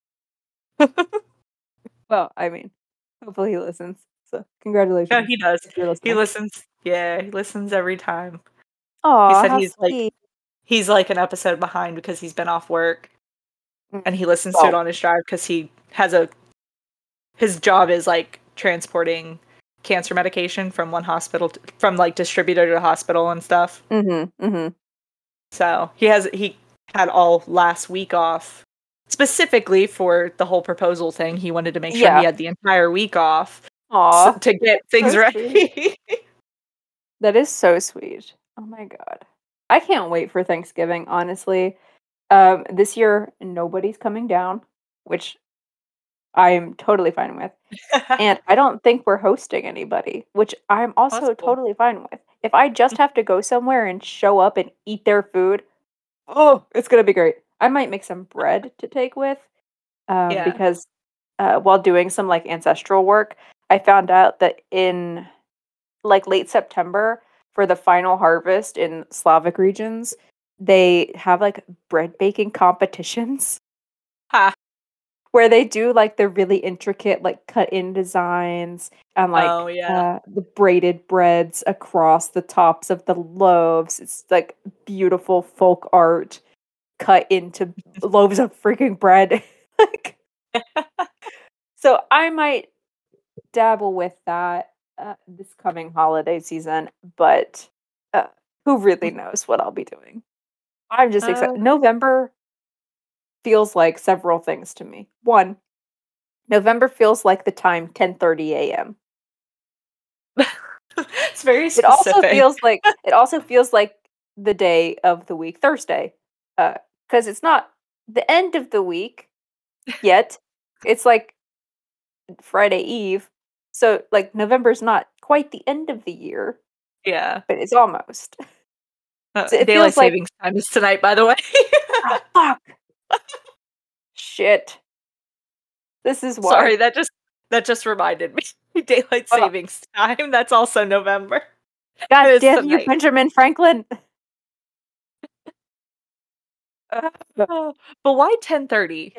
Well, I mean, hopefully he listens. So, congratulations. No, he does. If you're He listening. listens. Yeah, he listens every time. Aw, He said how he's like sweet. he's like an episode behind because he's been off work. Mm. And he listens to Well, it on his drive because he has a his job is like transporting cancer medication from one hospital to, from like distributor to hospital and stuff. mm-hmm, mm-hmm. So he has he had all last week off specifically for the whole proposal thing. He wanted to make sure Yeah. he had the entire week off Aw, so, to get things so ready. that is so sweet. Oh my god. I can't wait for Thanksgiving, honestly. Um, this year, nobody's coming down, which I am totally fine with. And I don't think we're hosting anybody, which I'm also That's cool. totally fine with. If I just have to go somewhere and show up and eat their food, oh, it's gonna be great. I might make some bread to take with, um, Yeah. because uh, while doing some like ancestral work, I found out that in like late September for the final harvest in Slavic regions, they have like bread baking competitions. Ha. where they do like the really intricate like cut in designs and Oh, like yeah. uh the braided breads across the tops of the loaves. It's like beautiful folk art cut into loaves of freaking bread. Like, so I might dabble with that uh, this coming holiday season, but uh, who really knows what I'll be doing? I'm just Uh, excited. November feels like several things to me. One, November feels like the time ten thirty a m. it's very It also specific. feels like it also feels like the day of the week, Thursday, uh, because it's not the end of the week yet. It's like Friday Eve, so like November's not quite the end of the year, Yeah. but it's almost. Uh, So it daylight feels like, savings time is tonight, by the way. ah, fuck, shit. This is why. Sorry, that just that just reminded me. Daylight Oh, savings time. That's also November. God It's damn you, tonight. Benjamin Franklin. Oh, but why ten thirty?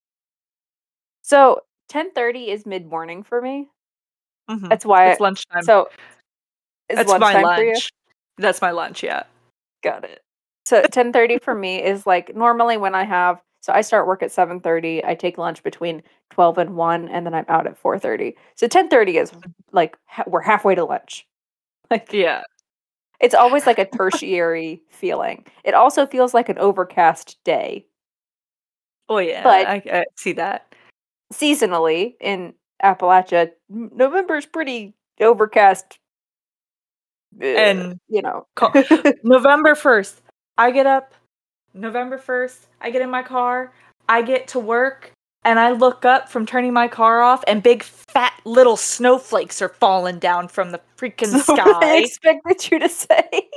So ten thirty is mid morning for me. Mm-hmm. That's why. It's I, lunchtime. so is That's my lunchtime for you? lunch. That's my lunch, yeah. Got it. So ten thirty for me is like normally when I have so I start work at seven thirty, I take lunch between twelve and one and then I'm out at four thirty. So ten thirty is like ha- we're halfway to lunch. Like Yeah. it's always like a tertiary feeling. It also feels like an overcast day. Oh yeah, But I, I see that. seasonally in Appalachia, n- November is pretty overcast, uh, And you know. call, November first, I get up. November first, I get in my car. I get to work, and I look up from turning my car off, and big fat little snowflakes are falling down from the freaking So what I sky. expected you to say.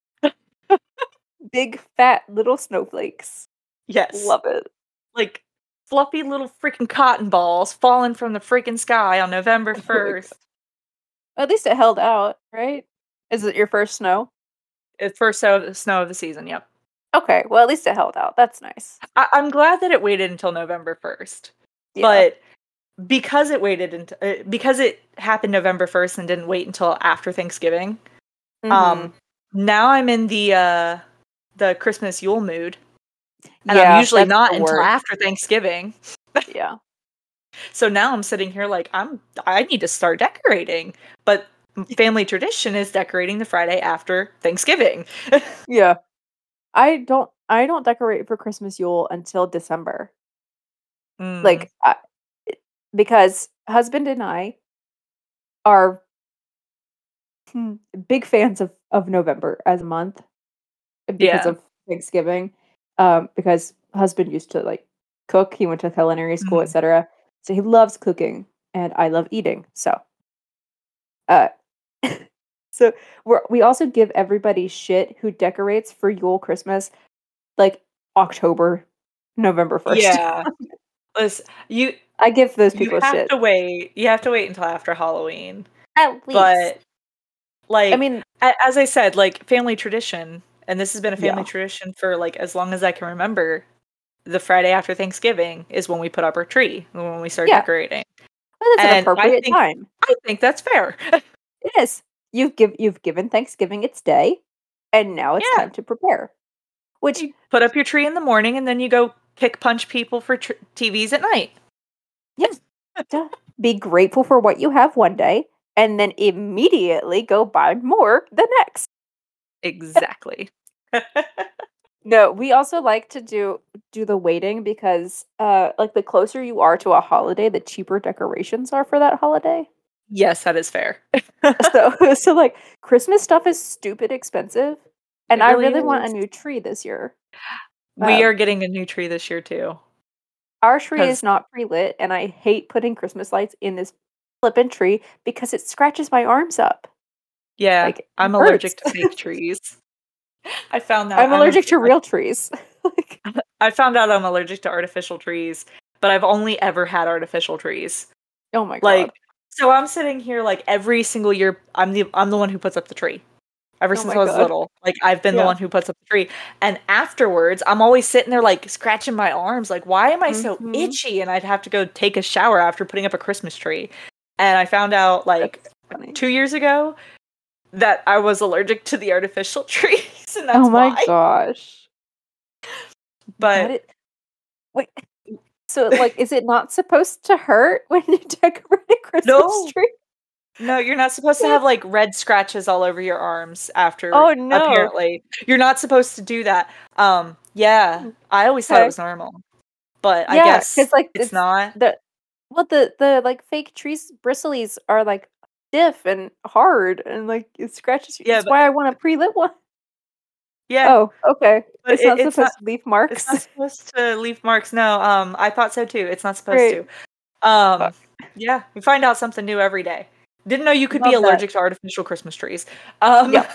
Big fat little snowflakes. Yes, Love it. like fluffy little freaking cotton balls falling from the freaking sky on November Oh my god. first. At least it held out, right? Is it your first snow? It's first snow snow of the season. Yep. Okay, well at least it held out. That's nice. I- I'm glad that it waited until November first, Yeah. but because it waited until uh, because it happened November first and didn't wait until after Thanksgiving. Mhm. Um, now I'm in the uh the Christmas Yule mood, and I'm Yeah, usually that's not the until worst. after Thanksgiving. Yeah. So now I'm sitting here like I'm I need to start decorating, but family tradition is decorating the Friday after Thanksgiving. Yeah. I don't I don't decorate for Christmas Yule until December. Mm, Like I, because husband and I are hmm, big fans of of November as a month because yeah. of Thanksgiving. Um, because husband used to like cook. He went to culinary school, Mhm. et cetera. So he loves cooking, and I love eating. So, uh, so we're we also give everybody shit who decorates for Yule Christmas like October, November first. Yeah. Listen, you I give those you people have shit. to wait. You have to wait until after Halloween. At least. But I like mean, a- as I said, like family tradition, and this has been a family yeah. tradition for like as long as I can remember. The Friday after Thanksgiving is when we put up our tree, when we start Yeah. decorating. Well, that's an And I appropriate think time. I think that's fair. It is. You've give you've given Thanksgiving its day, and now it's Yeah. time to prepare. Which, You put up your tree in the morning and then you go kick punch people for tr- T Vs at night. yeah, duh. Be grateful for what you have one day, and then immediately go buy more the next. Exactly. No, we also like to do do the waiting because uh like the closer you are to a holiday, the cheaper decorations are for that holiday. Yes, that is fair. So so like Christmas stuff is stupid expensive, and It I really really want a is. new tree this year. We Um are getting a new tree this year too. our tree is Because, not pre-lit, and I hate putting Christmas lights in this flippin' tree because it scratches my arms up. yeah, Like it I'm hurts. allergic to fake trees. I found out I'm I'm a, allergic to real trees. Like, I found out I'm allergic to artificial trees, but I've only ever had artificial trees. oh my god. Like, so I'm sitting here like every single year I'm the I'm the one who puts up the tree. ever Oh since my I was god. little. Like, I've been the Yeah. one who puts up the tree. And afterwards, I'm always sitting there, like, scratching my arms, like, why am I so Mhm. itchy? And I'd have to go take a shower after putting up a Christmas tree. And I found out, like, That's funny. two years ago that I was allergic to the artificial trees, and that's Oh my why. gosh. That But is wait, so, like, is it not supposed to hurt when you decorate a Christmas no, tree? no, you're not supposed to have, That's like, red scratches all over your arms after Oh, no. apparently. You're not supposed to do that. Um, yeah, Hmm, I always thought it okay. was normal, but I Yeah, guess 'cause, like, it's it's not. the well, the the, like, fake trees bristles are, like, stiff and hard and, like, it scratches you. Yeah, That's but why I want a pre-lit one. yeah, Oh, okay. but It's it not it's not supposed to leave it's not marks? supposed to leave marks, no, um, I thought so too, it's not supposed Great. to. Um, Fuck. yeah, we find out something new every day. Didn't know you could be Love that. allergic to artificial Christmas trees. Um, Yep.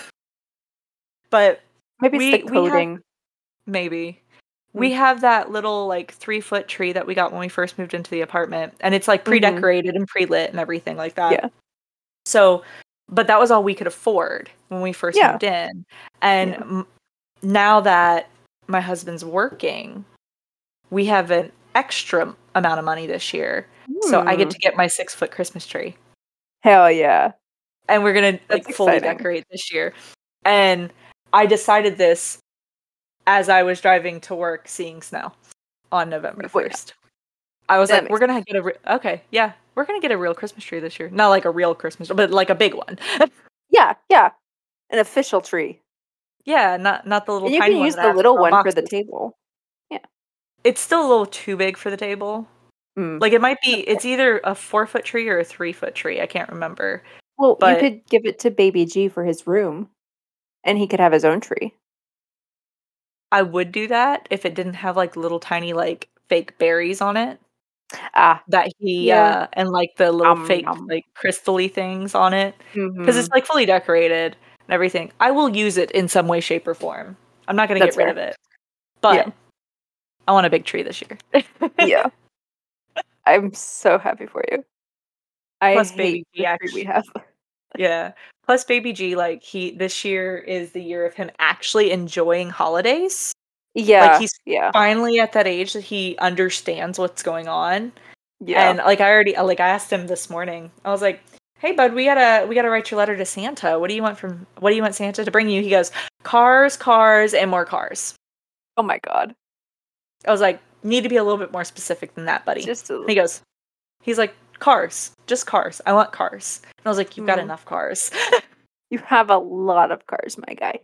but Maybe it's the we we have coating. maybe. Hmm. We have that little, like, three-foot tree that we got when we first moved into the apartment, and it's, like, Mhm. pre-decorated and pre-lit and everything like that. Yeah. So but that was all we could afford when we first Yeah. moved in, and Yeah. m now that my husband's working, we have an extra amount of money this year, so I get Hmm. to get my six-foot Christmas tree. Hell yeah. And we're gonna, That's like, fully exciting. decorate this year. And I decided this as I was driving to work seeing snow on November Well, yeah. first. I was That like, "We're makes gonna get a re okay, yeah, we're gonna get a real Christmas tree this year." Not like a real Christmas, but like a big one. Yeah, yeah. An official tree. Yeah, not not the little And you can tiny one use that I the have to little throw in one for the boxes. table. Yeah. It's still a little too big for the table. Mm. Like, it might be Okay. it's either a four-foot tree or a three-foot tree, I can't remember. Well, you But could give it to baby G for his room, and he could have his own tree. I would do that if it didn't have, like, little tiny, like, fake berries on it Ah, that he, yeah. uh and, like, the little Um, fake, yum. like, crystal-y things on it, 'cause it's, Mhm. like, fully decorated and everything. I will use it in some way, shape, or form. I'm not gonna That's get rid fair. of it, Yeah. but I want a big tree this year. Yeah. I'm so happy for you. I Plus hate baby G the tree we actu have. yeah. Plus baby G, like, he this year is the year of him actually enjoying holidays. Like, Yeah, he's yeah, finally at that age that he understands what's going on, yeah. and, like, I already like, I asked him this morning, I was like, "Hey, bud, we gotta we gotta write your letter to Santa. What do you want from what do you want Santa to bring you?" He goes, "Cars, cars, and more cars." Oh my god. I was like, "Need to be a little bit more specific than that, buddy." Just And a he goes he's like, "Cars. Just cars. I want cars." And I was like, "You've got mm. enough cars." You have a lot of cars, my guy.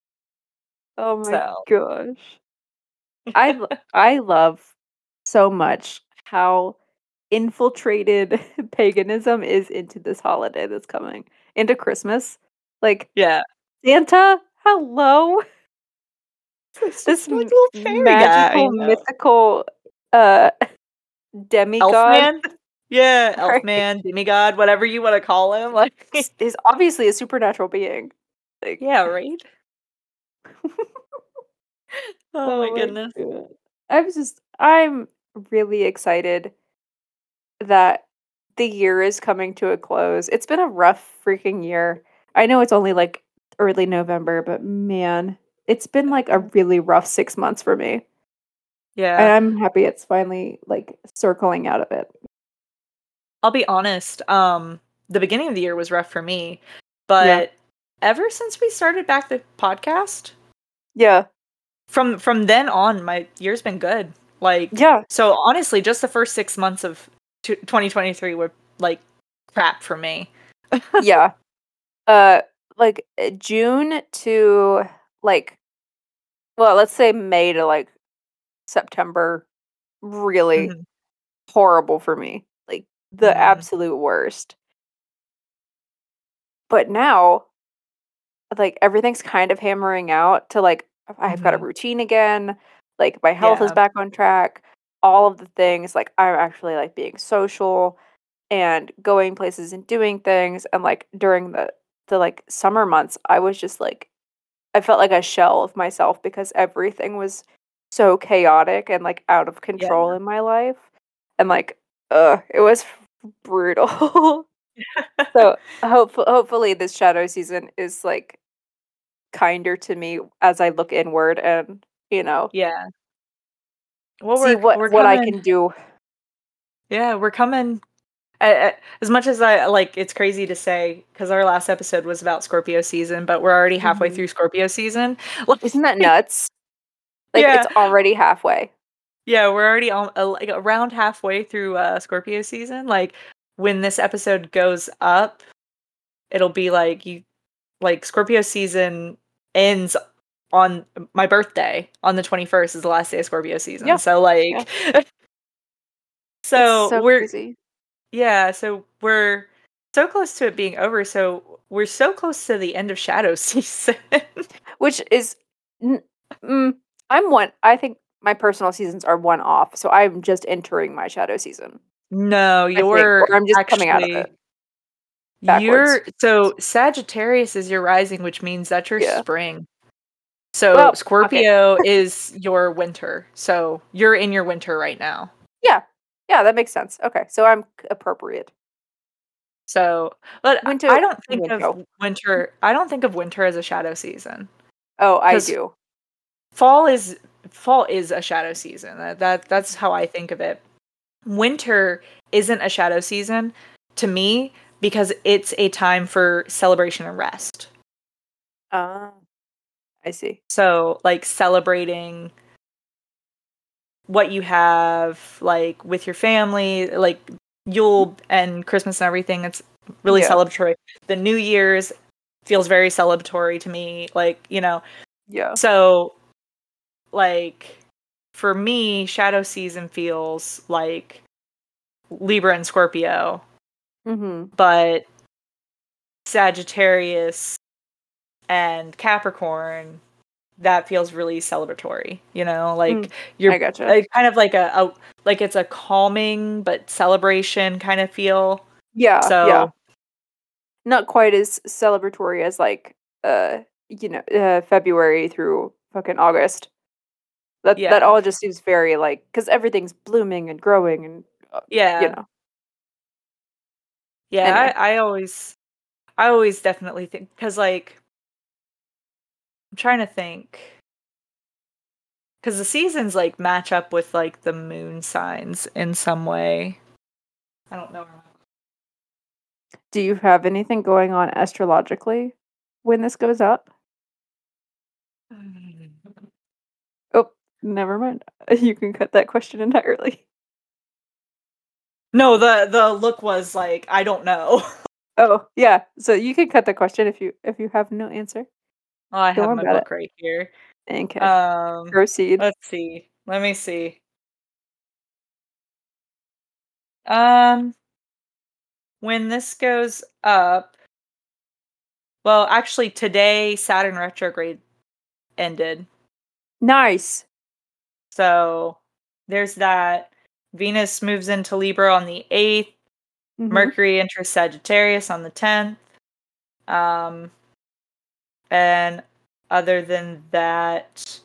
Oh my So gosh. I l I love so much how infiltrated paganism is into this holiday that's coming, into Christmas. Like, yeah. Santa, hello? It's This just like m a little fairy guy, magical, you know? mythical, uh, demigod, Elfman? Yeah, right? Elfman, demigod, whatever you wanna call him, like Is is obviously a supernatural being. Like Yeah, right? Oh my Oh my goodness. god. I'm just I'm really excited that the year is coming to a close. It's been a rough freaking year. I know it's only, like, early November, but man, it's been, like, a Yeah. really rough six months for me. And Yeah. I'm happy it's finally, like, circling out of it. I'll be honest, um, the beginning of the year was rough for me, Yeah. but ever since we started back the podcast, Yeah. from from then on, my year's been good. Like, Yeah. so honestly, just the first six months of tw twenty twenty-three were, like, crap for me. Yeah. Uh, like, uh, June to, like well, let's say May to, like, September, really Mhm. horrible for me, like, the Mm. absolute worst. But now, like, everything's kind of hammering out to, like, I've got a Mhm. routine again, like, my health is Yeah. back on track, all of the things, like, I'm actually, like, being social and going places and doing things, and, like, during the the, like, summer months, I was just, like I felt like a shell of myself because everything was so chaotic and, like, out of Yeah. control in my life, and, like, ugh, it was brutal. So, hopeful hopefully, this shadow season is, like kinder to me as I look inward and, you know, Yeah. Well, see we're what we're what I coming. can do. Yeah, we're coming. a- a- As much as I like, it's crazy to say because our last episode was about Scorpio season, but we're already halfway Mhm. through Scorpio season. Like, Isn't that nuts? Like, yeah, it's already halfway. yeah, we're already on uh, like around halfway through uh, Scorpio season. Like when this episode goes up, it'll be like you like Scorpio season ends on my birthday on the twenty-first is the last day of Scorpio season. Yeah, So yeah. like It's so so we're crazy. yeah, so we're so close to it being over. So we're so close to the end of Shadow season. Which is n mm, I'm one I think my personal seasons are one off, so I'm just entering my shadow season, No, I think, or you're I'm just coming out of it actually backwards. you're so Sagittarius is your rising, which means that's your Yeah. spring. So Well, okay. Scorpio is your winter. So you're in your winter right now. Yeah. Yeah, that makes sense. Okay, so I'm c appropriate. So, but I Winter I don't think of winter. winter I don't think of winter as a shadow season. Oh, I 'Cause do. fall is fall is a shadow season. That, that that's how I think of it. Winter isn't a shadow season to me because it's a time for celebration and rest. Ah, I see. So, like celebrating what you have like with your family, like Yule and Christmas and everything, it's really Yeah. celebratory. The New Year's feels very celebratory to me, like, you know. Yeah. So, like for me, shadow season feels like Libra and Scorpio, Mhm. but Sagittarius and Capricorn, that feels really celebratory, you know, Mm, like you're I gotcha. uh, kind of like a, a like it's a calming but celebration kind of feel. Yeah, yeah. So Not quite as celebratory as, like, uh, you know, uh, February through fucking August. That that yeah, all just seems very, like, because everything's blooming and growing and, uh, you yeah, know. yeah. Anyway. I, I always, I always definitely think because like I'm trying to think because the seasons like match up with like the moon signs in some way. I don't know. Do you have anything going on astrologically when this goes up? Oh, never mind. You can cut that question entirely. No, the the look was like I don't know. Oh, yeah. So you can cut the question if you if you have no answer. Oh, I Don't have worry my about it. book right here. Okay. Um, Proceed. let's see. Let me see. Um, when this goes up, well, actually today Saturn retrograde ended. Nice. So there's that. Venus moves into Libra on the eighth. Mhm. Mercury enters Sagittarius on the tenth. Um, and other than that,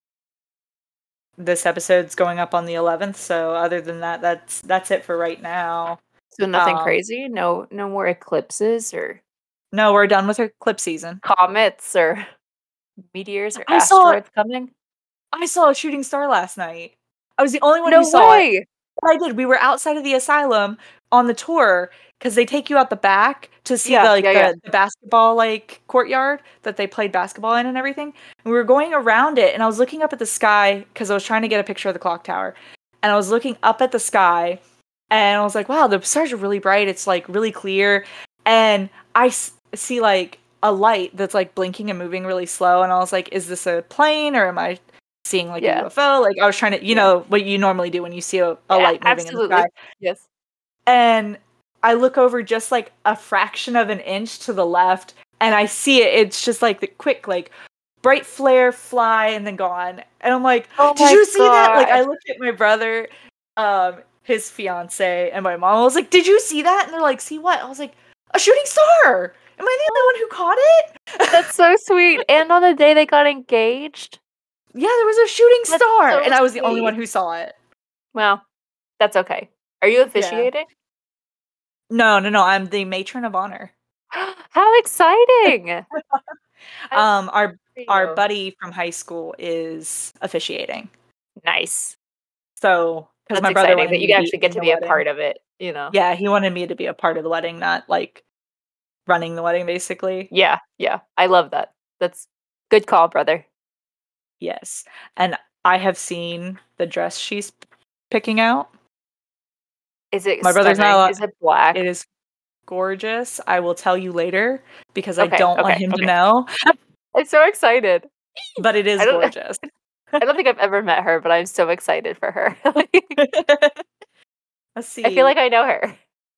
this episode's going up on the eleventh. So other than that, that's that's it for right now. So nothing Um, crazy? No no more eclipses or no, we're done with eclipse season. comets or meteors or I saw asteroids coming? I saw a shooting star last night. I was the only one who No saw it. way! I did. We were outside of the asylum on the tour because they take you out the back to see the Yeah, like yeah, yeah. the, the basketball like courtyard that they played basketball in and everything. And we were going around it, and I was looking up at the sky because I was trying to get a picture of the clock tower, and I was looking up at the sky, and I was like, "Wow, the stars are really bright. It's like really clear," and I s- see like a light that's like blinking and moving really slow, and I was like, "Is this a plane or am I seeing like a Yeah, U F O?" Like I was trying to, you yeah. know, what you normally do when you see a, a Yeah, light moving in the sky. absolutely. Yes. And I look over just like a fraction of an inch to the left and I see it. It's just like the quick, like bright flare, fly, and then gone. And I'm like, Oh did my you see that? Like I god. looked at my brother, um, his fiance, and my mom. I was like, did you see that? And they're like, see what? I was like, a shooting star. Am I the only one who caught it? That's so sweet. And on the day they got engaged? Yeah, there was a shooting That's star. so And I was the only one sweet. who saw it. Well, that's okay. Are you Yeah. officiating? No, no, no. I'm the matron of honor. How exciting! I Um, our our you. buddy from high school is officiating. Nice. So, because That's my brother exciting wanted that me you to be actually get in to the be a wedding. part of it, you know? Yeah, he wanted me to be a part of the wedding, not, like, running the wedding, basically. Yeah, yeah. I love that. That's good call, brother. Yes, and I have seen the dress she's p picking out. Is it My brother's not stunning? allo Is it it black? is gorgeous. I will tell you later because I Okay, don't want okay, him to okay. know, I'm so excited. but it I is don't gorgeous. I don't think I've ever met her, but I'm so excited for her. Like, Let's I feel see. like I know her.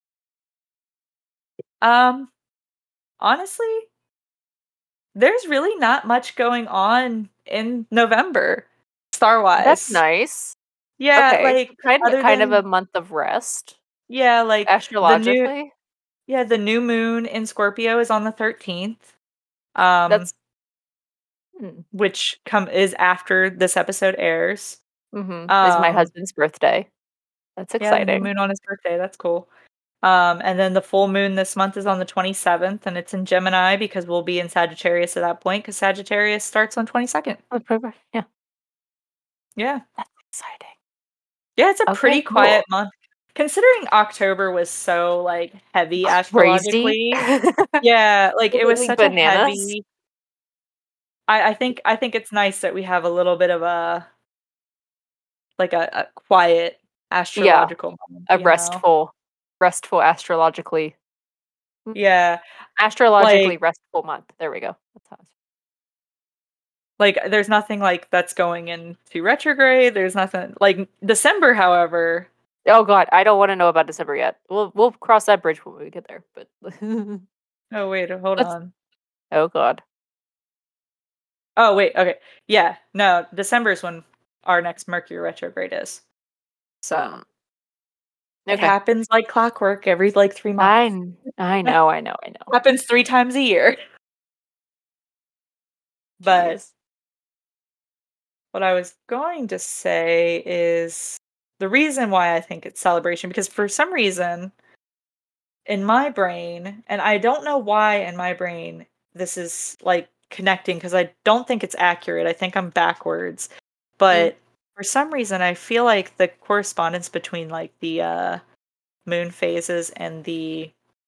Um, honestly, there's really not much going on in November, That's star-wise. nice. Yeah, Okay, like, so kind other kind of a than month of rest, yeah, like, the new astrologically. yeah, the new moon in Scorpio is on the thirteenth, um, That's hmm, which come is after this episode airs. mhm, is my Um, husband's birthday. That's yeah, the new exciting. moon on his birthday, that's cool. Um, and then the full moon this month is on the twenty-seventh, and it's in Gemini because we'll be in Sagittarius at that point. Because Sagittarius starts on twenty-second. October, yeah, Yeah. that's exciting. Yeah, it's a Okay, pretty quiet cool. month. Considering October was so, like, heavy Crazy. astrologically. Yeah, like, it was Completely such a bananas. heavy I I think I think it's nice that we have a little bit of a like, a a quiet Yeah, astrological moment, a you know? restful restful astrologically mm, Yeah, astrologically like restful month. There we go. That's how it's like, there's nothing, like, that's going into retrograde, there's nothing like, December, however oh god, I don't wanna know about December yet. We'll we'll cross that bridge when we get there, but oh, wait, hold let's on. oh god. Oh, wait, okay. Yeah, no, December is when our next Mercury retrograde is. So, Mm, it okay. happens like clockwork every, like, three I months. kn I know, I know, I know. Happens three times a year. But Jeez. what I was going to say is the reason why I think it's celebration because for some reason in my brain, and I don't know why in my brain this is like connecting because I don't think it's accurate. I think I'm backwards. Mm, But for some reason I feel like the correspondence between like the uh moon phases and the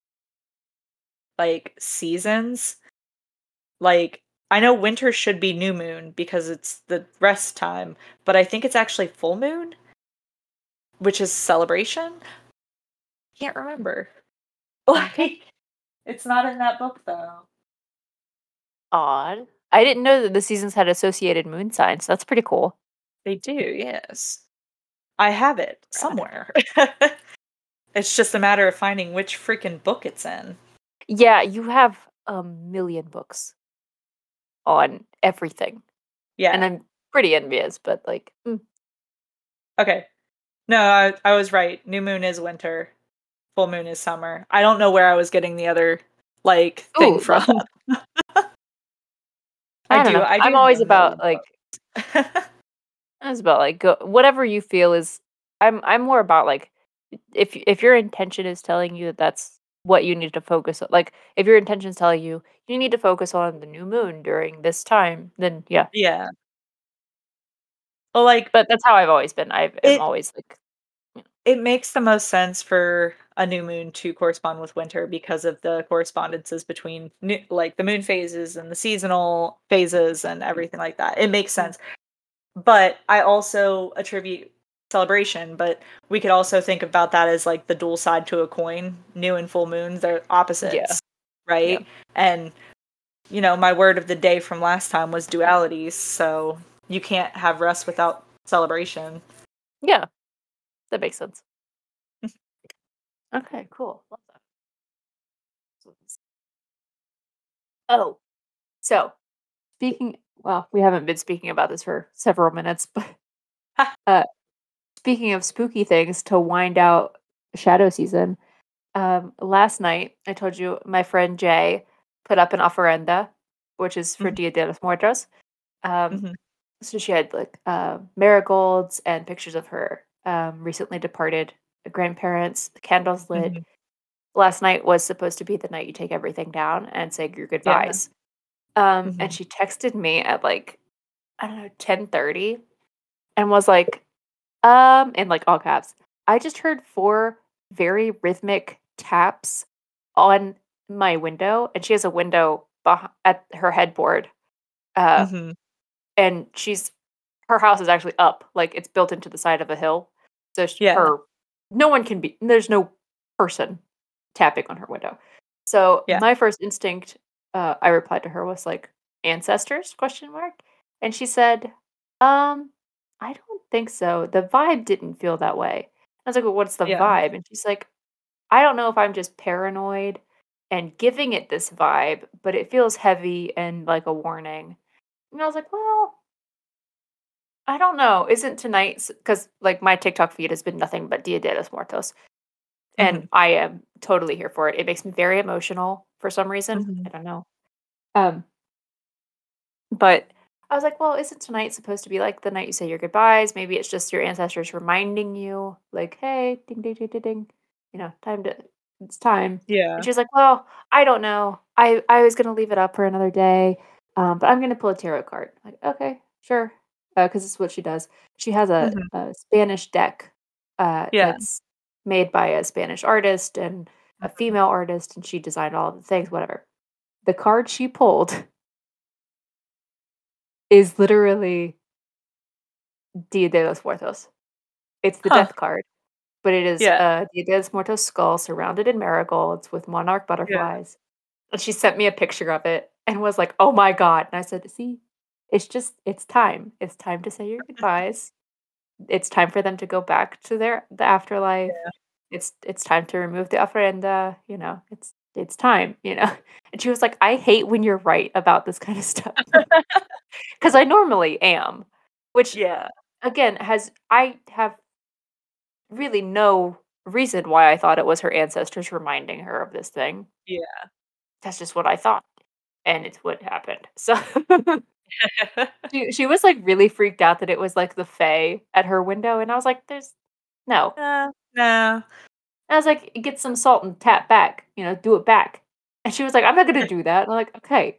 like seasons, like I know winter should be new moon because it's the rest time, but I think it's actually full moon. Which is Celebration? Can't remember. okay. Like, it's not in that book, though. Odd. I didn't know that the seasons had associated moon signs. That's pretty cool. They do, yes. I have it Rad. somewhere. It's just a matter of finding which freaking book it's in. Yeah, you have a million books on everything, and Yeah. I'm pretty envious, but, like, mm, Okay. No, I I was right. New moon is winter. Full moon is summer. I don't know where I was getting the other, like, thing ooh, from. love that. I I don't do know. I do I'm have always a about, million like books. it's about, like, go whatever you feel is I'm I'm more about, like, if if your intention is telling you that that's what you need to focus on like, if your intention is telling you, "You need to focus on the new moon during this time," then yeah. Yeah. Well, like, But that's how I've always been. I've am it always, like, yeah. It makes the most sense for a new moon to correspond with winter because of the correspondences between new like, the moon phases and the seasonal phases and everything like that. It makes Mm, sense. But I also attribute celebration, but we could also think about that as, like, the dual side to a coin. New and full moons, they're yeah, opposites, yeah. right? And, you know, my word of the day from last time was dualities, so you can't have rest without celebration. Yeah, that makes sense. Okay, cool. Love that. Oh, so speaking well, we haven't been speaking about this for several minutes, but, uh, speaking of spooky things to wind out shadow season, um, last night, I told you my friend Jay put up an ofrenda, which is for Mhm, Dia de los Muertos. Um, mhm, so she had, like, uh, marigolds and pictures of her, um, recently departed grandparents, the candles lit. mhm. Last night was supposed to be the night you take everything down and say your Yeah. goodbyes. Um, and Mhm. she texted me at, like, I don't know, ten thirty and was like, um, in, like, all caps, "I just heard four very rhythmic taps on my window," and she has a window behi at her headboard, uh, Mhm. and she's her house is actually up, like, it's built into the side of a hill, so sh Yeah. her no one can be there's no person tapping on her window. So, Yeah. my first instinct, uh, I replied to her was like, "Ancestors?" Question mark, and she said, "Um, I don't think so, the vibe didn't feel that way." I was like, "Well, what's the Yeah. vibe?" And she's like, "I don't know if I'm just paranoid and giving it this vibe, but it feels heavy and like a warning." And I was like, "Well" I don't know, isn't tonight's 'cause, like, my TikTok feed has been nothing but Dia de los Muertos, and Mhm. I am totally here for it. It makes me very emotional for some reason, Mhm. I don't know. Um but I was like, "Well, isn't tonight supposed to be, like, the night you say your goodbyes? Maybe it's just your ancestors reminding you, like, 'Hey, ding, ding, ding, ding, ding, you know, time to it's time.'" And Yeah. she was like, "Well, I don't know. I I was gonna leave it up for another day, um, but I'm gonna pull a tarot card." Like, "Okay, sure." Uh, 'cause it's what she does. She has a Mhm. a Spanish deck, uh, Yeah. that's made by a Spanish artist and a Mhm. female artist, and she designed all the things, whatever. The card she pulled is literally Dia de los Muertos. It's the Huh. death card, but it is Yeah. a Dia de los Muertos skull surrounded in marigolds with monarch Yeah. butterflies, and she sent me a picture of it and was like, "Oh my god." And I said, "See, it's just it's time. It's time to say your goodbyes. It's time for them to go back to their the afterlife. Yeah. It's it's time to remove the ofrenda, you know, it's it's time, you know?" And she was like, "I hate when you're right about this kinda stuff." 'Cause I normally am, which, Yeah. again, has I have really no reason why I thought it was her ancestors reminding her of this thing. Yeah. That's just what I thought, and it's what happened. So she she was, like, really freaked out that it was, like, the fae at her window, and I was like, "There's no." Uh, no. I was like, "Get some salt and tap back, you know, do it back." And she was like, "I'm not gonna do that." And I'm like, "Okay."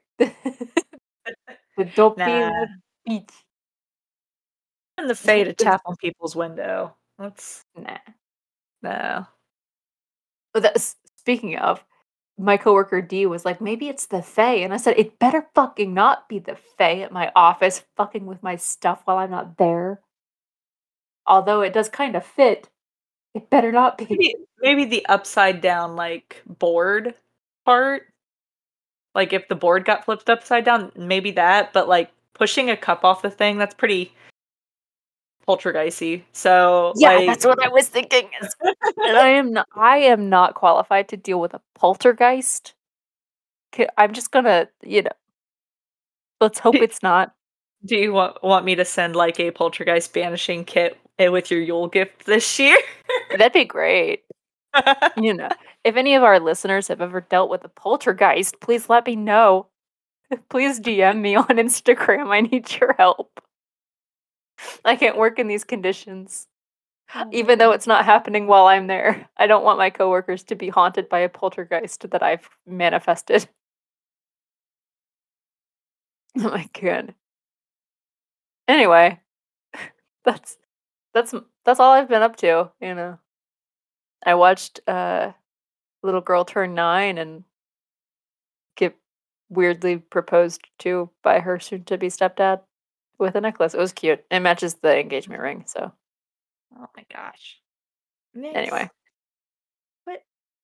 But don't be Nah. a bitch. And the fae to tap on people's window. That's Nah. no. But that's speaking of, my coworker D was like, "Maybe it's the fae." And I said, "It better fucking not be the fae at my office fucking with my stuff while I'm not there." Although it does kinda fit, it better not be. Maybe maybe the upside down, like, board part? Like, if the board got flipped upside down, maybe that, but, like, pushing a cup off the thing, that's pretty poltergeisty. So, Yeah, like that's what I was thinking is and I am not I am not qualified to deal with a poltergeist. 'K I'm just gonna, you know let's hope it's not. Do you want want me to send, like, a poltergeist banishing kit, eh, with your Yule gift this year? That'd be great. You know, if any of our listeners have ever dealt with a poltergeist, please let me know. Please DM me on Instagram, I need your help. I can't work in these conditions. Even though Oh. it's not happening while I'm there. I don't want my coworkers to be haunted by a poltergeist that I've manifested. Oh my god. Anyway, that's that's m that's all I've been up to, you know? I watched, uh, little girl turn nine and get weirdly proposed to by her soon-to-be stepdad with a necklace. It was cute. It matches the engagement ring, so Oh my gosh. Nice. anyway. What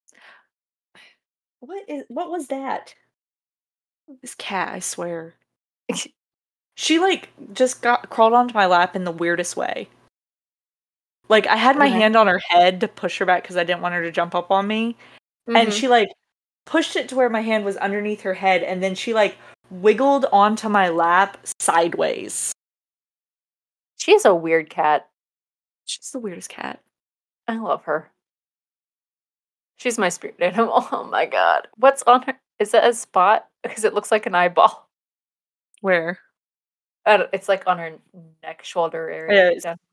what is what was that? This cat, I swear. She, like, just got crawled onto my lap in the weirdest way. Like, I had my hand on her head to push her back 'cause I didn't want her to jump up on me, and Mhm. she, like, pushed it to where my hand was underneath her head, and then she, like, wiggled onto my lap sideways. She's a weird cat. She's the weirdest cat. I love her. She's my spirit animal. Oh my god. What's on her is that a spot? Because it looks like an eyeball. Where? I don't it's, like, on her neck, shoulder area, Is down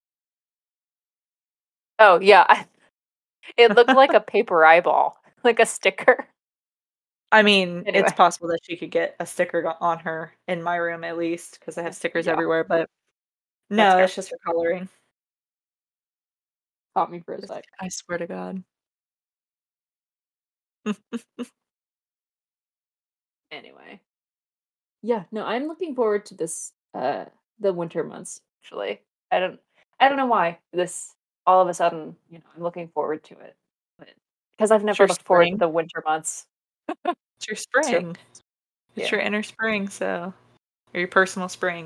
Oh, yeah, I it looked like a paper eyeball, like a sticker. I mean, it's Anyway. possible that she could get a sticker go on her in my room at least, 'cause I have stickers Yeah. everywhere, but That's no, fair. it's just for coloring. Caught me for a Just sec. I swear to God. Anyway. Yeah, no, I'm looking forward to this, uh, the winter months, actually. I don't I don't know why this all of a sudden, you know, I'm looking forward to it, but 'cause I've It's never your looked forward to spring. the winter months. It's your So spring. It's yeah. your inner spring, so or your personal spring.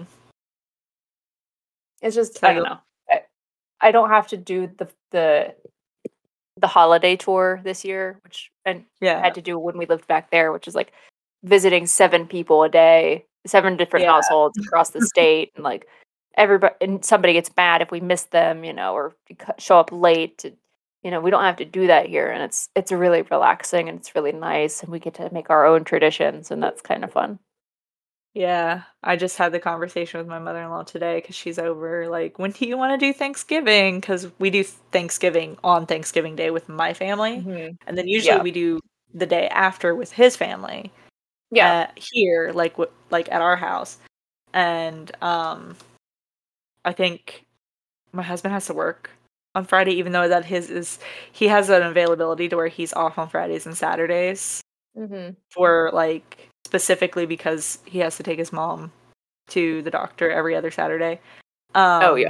It's just So I don't you'll know. I I don't have to do the f the the holiday tour this year, which and I Yeah. had to do when we lived back there, which is, like, visiting seven people a day, seven different Yeah. households across the state, and, like, everybo and somebody gets mad if we miss them, you know, or you c show up late to you know, we don't have to do that here, and it's it's really relaxing, and it's really nice, and we get to make our own traditions, and that's kinda fun. Yeah, I just had the conversation with my mother-in-law today 'cause she's over, like, "When do you wanna do Thanksgiving?" 'Cause we do Thanksgiving on Thanksgiving Day with my family, Mhm. and then usually Yeah. we do the day after with his family, Yeah. uh, here, like, w like, at our house, and, um I think my husband has to work on Friday even though that his is he has an availability to where he's off on Fridays and Saturdays Mhm. for, like specifically because he has to take his mom to the doctor every other Saturday. Oh, yeah. Um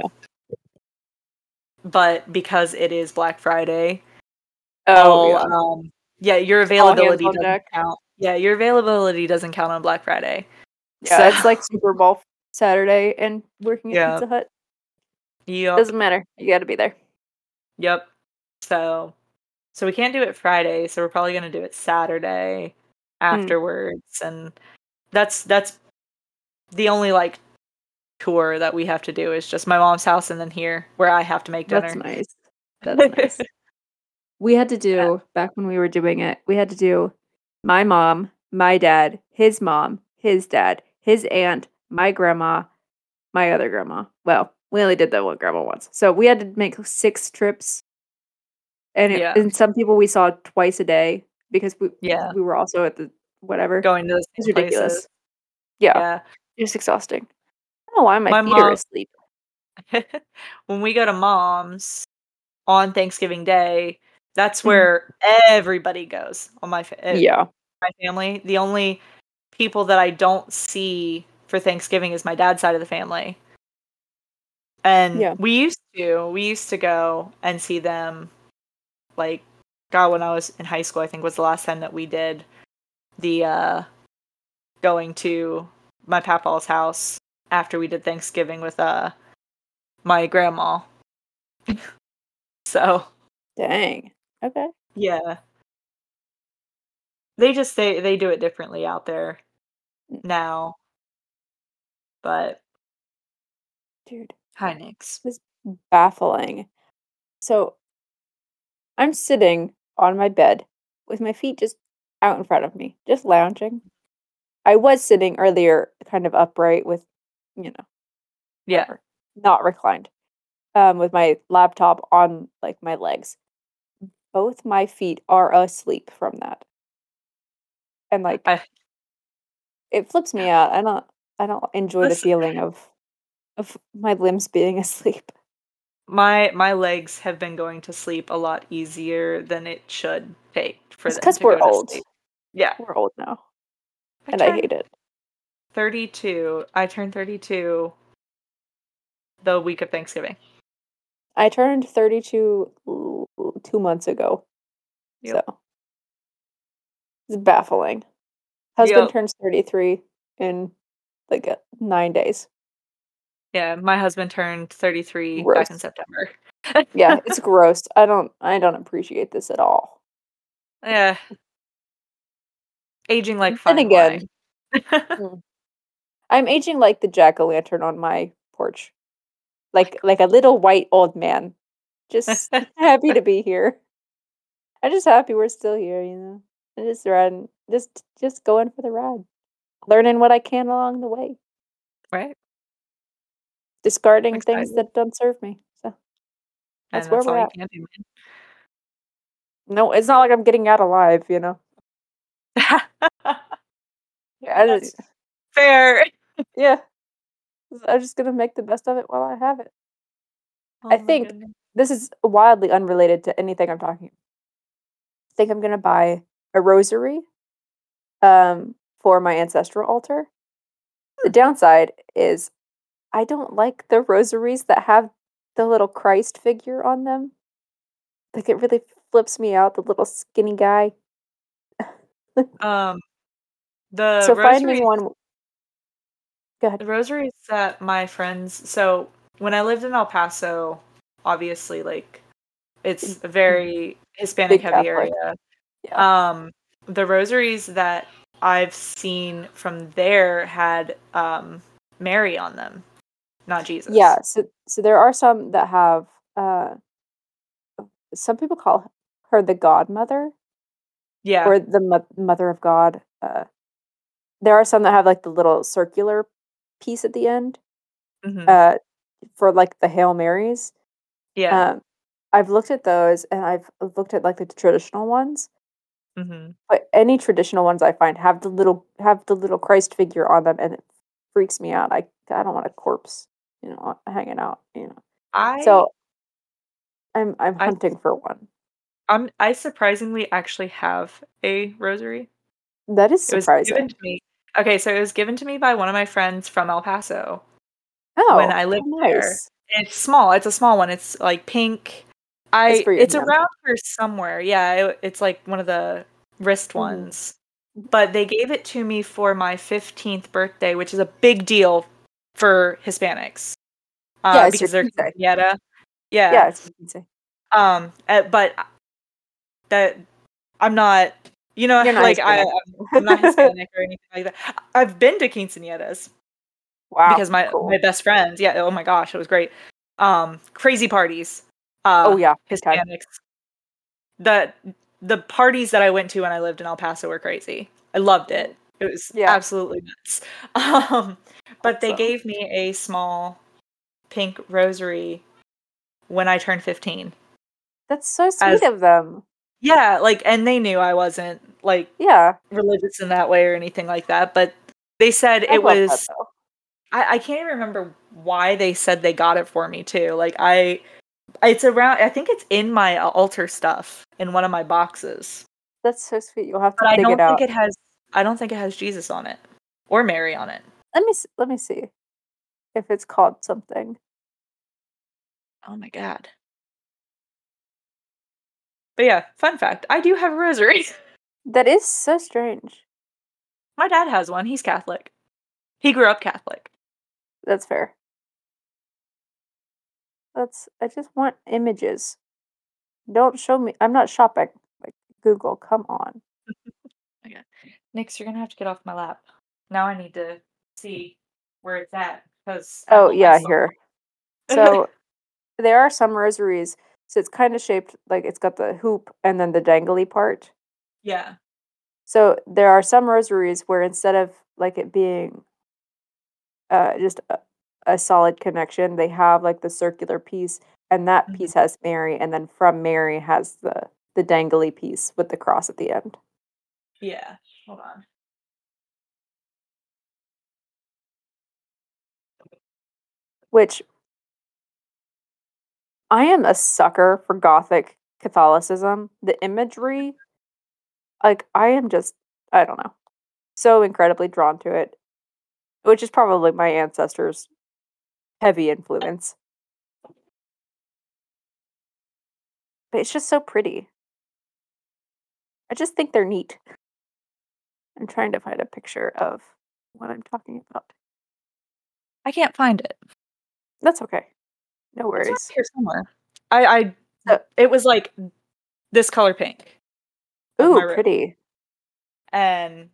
but because it is Black Friday, Oh, all, yeah. um yeah, your All hands availability on doesn't deck. count. Yeah, your availability doesn't count on Black Friday. Yeah, So it's like Super Bowl Saturday and working at Yeah. Pizza Hut. Yep. Doesn't matter, you gotta be there. Yep. So so we can't do it Friday, so we're probably gonna do it Saturday Mm. afterwards, and that's that's the only, like, tour that we have to do is just my mom's house and then here, where I have to make That's dinner. nice. That's nice. We had to Yeah. do back when we were doing it, we had to do my mom, my dad, his mom, his dad, his aunt, my grandma, my other grandma. Well, we only did that one grandma once. So we had to make six trips. And it Yeah. and some people we saw twice a day because we Yeah. we were also at the whatever. Going to the It's same places. ridiculous. Yeah. Yeah. It's exhausting. I don't know why my My feet are mom asleep. when we go to mom's on Thanksgiving Day, that's Mhm. where everybody goes on my fa eh, Yeah. my family. The only people that I don't see for Thanksgiving is my dad's side of the family. And Yeah. we used to we used to go and see them, like, God, when I was in high school, I think was the last time that we did the, uh going to my papa's house after we did Thanksgiving with, uh, my grandma. So Dang. Okay. Yeah. They just say they do it differently out there Mm. now. But Dude, Hi, Nix. it's baffling. So I'm sitting on my bed with my feet just out in front of me, just lounging. I was sitting earlier kind of upright with, you know, Yeah. whatever, not reclined, um, with my laptop on, like, my legs. Both my feet are asleep from that. And, like I it flips me out. I don't I don't enjoy the This feeling of of my limbs being asleep. My my legs have been going to sleep a lot easier than it should take for It's them 'cause to we're go to old. sleep. Yeah. We're old now, I and I turned hate it. thirty-two. I turned thirty-two the week of Thanksgiving. I turned thirty-two ooh, two months ago. Yep. So it's baffling. Husband Yep. turns thirty-three in, like, uh, nine days. Yeah, my husband turned thirty-three back in Gross. September. Yeah, it's gross. I don't I don't appreciate this at all. Yeah. Aging like Then fine again wine. mm. I'm aging like the jack-o'-lantern on my porch. Like like a little white old man. Just happy to be here. I'm just happy we're still here, you know? I'm just riding just just going for the ride. Learning what I can along the way. Right. Discarding things Excited. that don't serve me, so And that's where that's we're all you at. can do, man. No, it's not like I'm getting out alive, you know? I That's just, fair. yeah, I'm just gonna make the best of it while I have it. I Oh my think goodness. this is wildly unrelated to anything I'm talking. I think I'm gonna buy a rosary, um, for my ancestral altar. The Hmm. downside is I don't like the rosaries that have the little Christ figure on them. Like, it really flips me out, the little skinny guy. Um, the So finding rosaries, one Go ahead. the rosaries that my friends. So when I lived in El Paso, obviously, like it's a Mm, very Hispanic big heavy Catholic. area. Yeah. Um, the rosaries that I've seen from there had um Mary on them, not Jesus. Yeah, so so there are some that have, uh some people call her the godmother Yeah. or the mo mother of God. Uh, there are some that have, like, the little circular piece at the end, Hmm. uh, for, like, the Hail Marys. Yeah. Um, I've looked at those, and I've looked at, like, the traditional ones, Hmm. but any traditional ones I find have the little have the little Christ figure on them, and it freaks me out. I I don't want a corpse, you know, hanging out, you know? I So, I'm I'm I hunting for one. I'm I surprisingly actually have a rosary. That is It was given surprising. to me. Okay, so it was given to me by one of my friends from El Paso when Oh, I how lived there. nice. It's small. It's a small one. It's like pink. It's I for your it's hand. around here somewhere. Yeah, it, it's like one of the wrist Mhm. ones. But they gave it to me for my fifteenth birthday, which is a big deal for Hispanics. Yeah, Uh, it's your because they're quince. quinceañera. Yeah. Yeah, it's your quince. Um, uh, but that I'm not, you know, You're not like I Hispanic. I'm I'm not Hispanic or anything like that. I've been to quinceañeras Wow, because my my cool. best friends, yeah, oh my gosh, it was great. Um, crazy parties. Oh, Uh, yeah, big time. Hispanics. The the parties that I went to when I lived in El Paso were crazy. I loved Mhm. it. It was Yeah, absolutely nuts. Um, but they awesome. gave me a small pink rosary when I turned fifteen. That's so sweet As of them. yeah, like and they knew I wasn't like Yeah, religious in that way or anything like that, but they said I it love that, was though. I, I can't even remember why they said they got it for me too. Like I it's around I think it's in my uh, altar stuff in one of my boxes. That's so sweet, you'll have to But I dig it don't think out. it has I don't think it has Jesus on it or Mary on it. Let me s let me see if it's called something. Oh my god. But yeah, fun fact, I do have a rosary. That is so strange. My dad has one. He's Catholic. He grew up Catholic. That's fair. That's I just want images. Don't show me I'm not shopping. Like, Google, come on. Okay. Nix, you're gonna have to get off my lap. Now I need to see where it's at because I Oh, built my yeah, song. here. So, there are some rosaries, so it's kinda shaped like it's got the hoop and then the dangly part. Yeah. So, there are some rosaries where instead of, like, it being, uh, just a a solid connection, they have, like, the circular piece, and that Mhm. piece has Mary, and then from Mary has the the dangly piece with the cross at the end. Yeah. Hold on. Which I am a sucker for Gothic Catholicism. The imagery, like, I am just I don't know, so incredibly drawn to it, which is probably my ancestors' heavy influence. But it's just so pretty. I just think they're neat. I'm trying to find a picture of what I'm talking about. I can't find it. That's okay. No It's around worries. here somewhere. I I So it was like this color pink of my ooh, room, pretty. and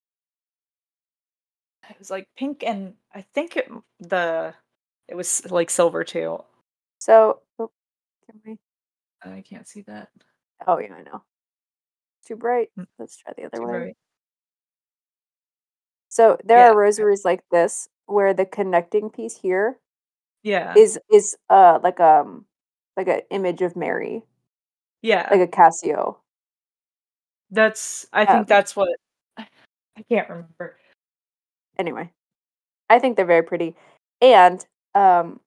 it was like pink, and I think it the it was like silver too. So oh, can we I can't see that. oh, yeah, I know. Too bright. Mm, Let's try the other too way. bright. So there are Yeah. rosaries like this where the connecting piece here Yeah. is is, uh, like, um, like a image of Mary, Yeah. like a Casio. That's I think Um, that's what I can't remember. anyway, I think they're very pretty. And um,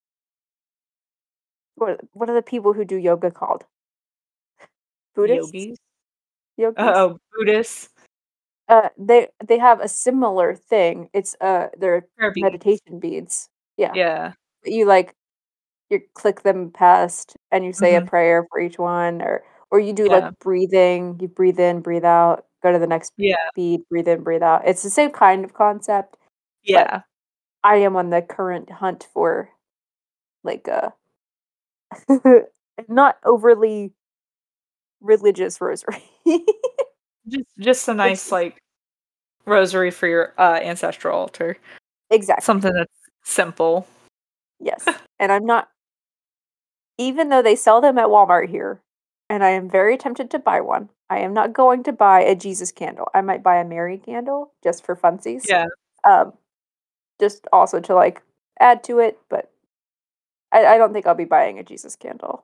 what what are the people who do yoga called? Buddhists? Yogis? Yogis? Oh, Buddhists. Uh, they they have a similar thing. It's uh, they're Prayer beads. meditation beads. Yeah, Yeah. you like you click them past, and you say a Mhm. prayer for each one, or or you do like Yeah. breathing. You breathe in, breathe out. Go to the next Yeah. bead. Breathe in, breathe out. It's the same kind of concept, but Yeah. I am on the current hunt for like a not overly religious rosary. Just just a It's nice, like, rosary for your, uh, ancestral altar. exactly. Something that's simple. Yes. And I'm not even though they sell them at Walmart here, and I am very tempted to buy one, I am not going to buy a Jesus candle. I might buy a Mary candle just for funsies. Yeah. Um, just also to, like, add to it, but I I don't think I'll be buying a Jesus candle.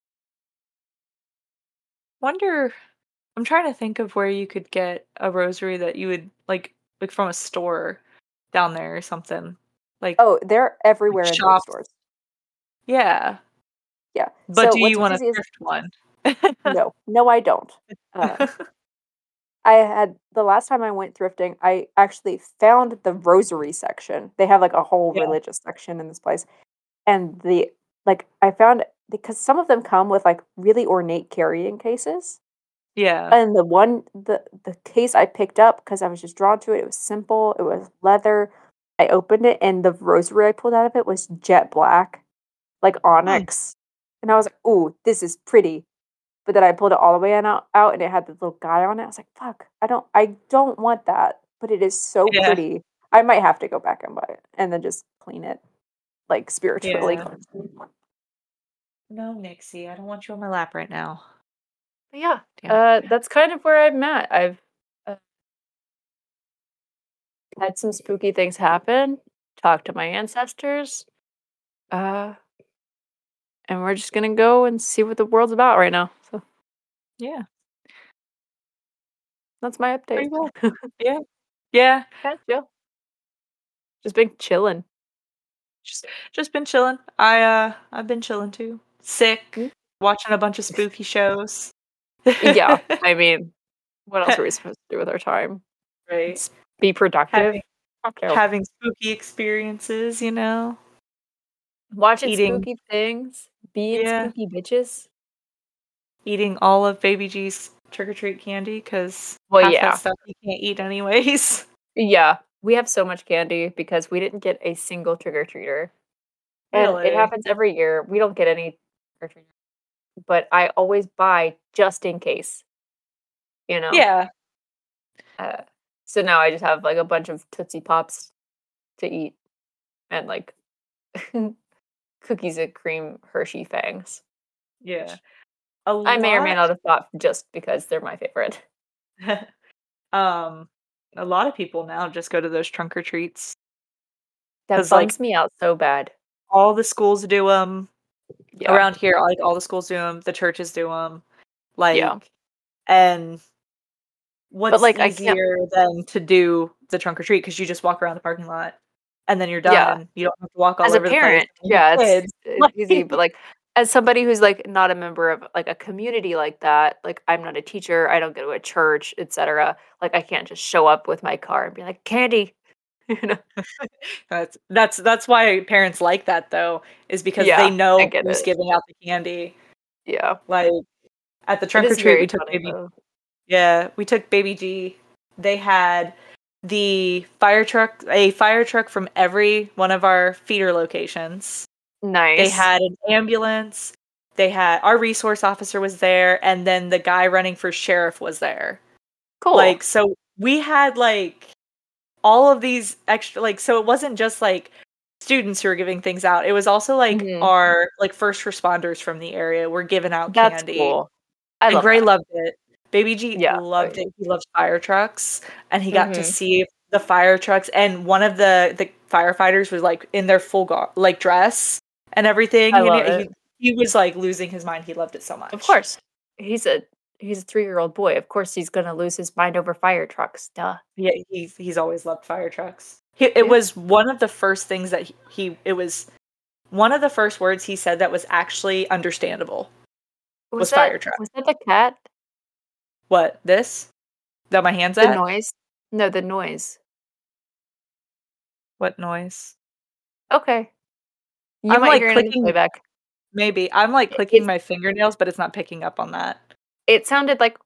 Wonder I'm trying to think of where you could get a rosary that you would like like from a store down there or something. Like Oh, they're like everywhere in thrift shops. stores. Yeah. Yeah. But So do what's you want a crazy is thrift one? no. No, I don't. Uh I had the last time I went thrifting, I actually found the rosary section. They have, like, a whole Yeah. religious section in this place, and the like, I found because some of them come with, like, really ornate carrying cases, Yeah. and the one the the case I picked up because I was just drawn to it, it was simple, it was leather. I opened it, and the rosary I pulled out of it was jet black, like Hmm. onyx, and I was like, "Ooh, this is pretty." But then I pulled it all the way on out out, and it had the little guy on it. I was like, "Fuck, I don't I don't want that," but it is so Yeah. pretty. I might have to go back and buy it, and then just clean it, like, spiritually Yeah. cleanse it. No, Nixie, I don't want you on my lap right now. But yeah, Damn uh, it. that's kind of where I'm at. I've, uh, had some spooky things happen, talked to my ancestors, uh, and we're just gonna go and see what the world's about right now. So Yeah. that's my update. Pretty well. Yeah. Yeah. Kinda chill. Just been chilling. Just just been chilling. I uh I've been chilling too. Sick, Mm. watching a bunch of spooky shows. Yeah, I mean, what else are we supposed to do with our time? Right. It's be productive? Having Fuck no. having spooky experiences, you know? Watching Eating spooky things, being yeah, spooky bitches. eating all of Baby G's trick or treat candy because Well, half that yeah. stuff you can't eat anyways. Yeah. We have so much candy because we didn't get a single trick-or-treater, and it Really? happens every year. We don't get any trick-or-treaters, but I always buy just in case, you know? Yeah. Uh, so now I just have, like, a bunch of Tootsie Pops to eat and, like, cookies and cream Hershey Fangs, Yeah. which A I may or may lot not have bought just because they're my favorite. um, a lot of people now just go to those trunk or treats That because like, bums me out so bad. all the schools do them Yeah. around here, like, all the schools do them. The churches do them. Yeah. Like and But, what's like, I can't easier than to do the trunk or treat because you just walk around the parking lot, and then you're done, yeah. and you don't have to walk all As a over the place parent, with your yeah, it's kids. it's easy, Like but, like, as somebody who's, like, not a member of, like, a community like that, like, I'm not a teacher, I don't go to a church, etcetera, like, I can't just show up with my car and be like, "Candy." You know? That's that's that's why parents like that, though, is because they Yeah, I know get who's it. giving out the candy. Yeah. Like, at the It trunk or is treat, we very took funny, baby though. yeah, we took Baby G. They had the fire truck a fire truck from every one of our feeder locations. They Nice. had an ambulance, they had our resource officer was there, and then the guy running for sheriff was there. Cool. Like, so we had, like, all of these extra like, so it wasn't just, like, students who were giving things out, it was also, like, Mhm. our, like, first responders from the area were giving out That's candy, cool. I and love Gray that. loved it. Baby G Yeah. Oh, loved yeah. it, he loves fire trucks, and he got to Mhm. see the fire trucks, and one of the the firefighters was, like, in their full gar like, dress and everything, I and love he it. he he was, like, losing his mind, he loved it so Of much. course. He's a he's a three-year-old boy, of course he's gonna lose his mind over fire trucks, duh. Yeah, he's he's always loved fire trucks. He it Yeah. was one of the first things that he he it was one of the first words he said that was actually understandable, Was was that fire truck. was that the cat? What, this? That my hand's The at? noise? No, the noise. What noise? Okay. You I'm, might like, hear it in the clicking playback. maybe. I'm, like, I clicking it's my fingernails, but it's not picking up on that. it sounded like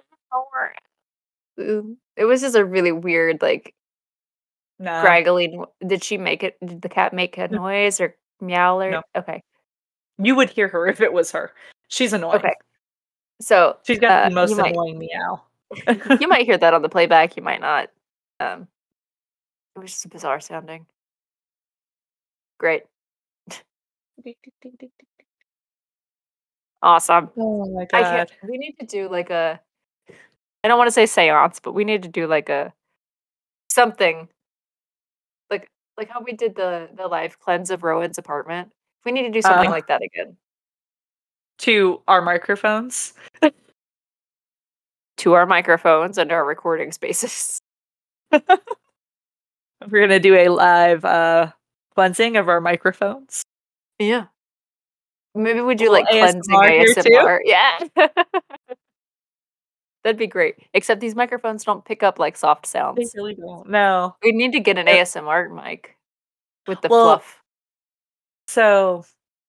Ooh, it was just a really weird, like No. graggly no did she make it did the cat make a Mm. noise or meow or No. okay. You would hear her if it was her. She's annoying. Okay. So, She's got uh, the you most might annoying meow. you might hear that on the playback, you might not. Um, it was just bizarre sounding. Great. Awesome. Oh my I can't god. we need to do, like, a I don't wanna say seance, but we need to do, like, a something like like how we did the the live cleanse of Rowan's apartment. We need to do something Uh, like that again. to our microphones. To our microphones and our recording spaces. We're gonna do a live, uh, cleansing of our microphones. Yeah. Maybe we A do, little like, cleansing A S M R here too. A S M R. Yeah. That'd be great, except these microphones don't pick up, like, soft They sounds. really don't. No. We need to get an Yep. A S M R mic with the Well fluff. so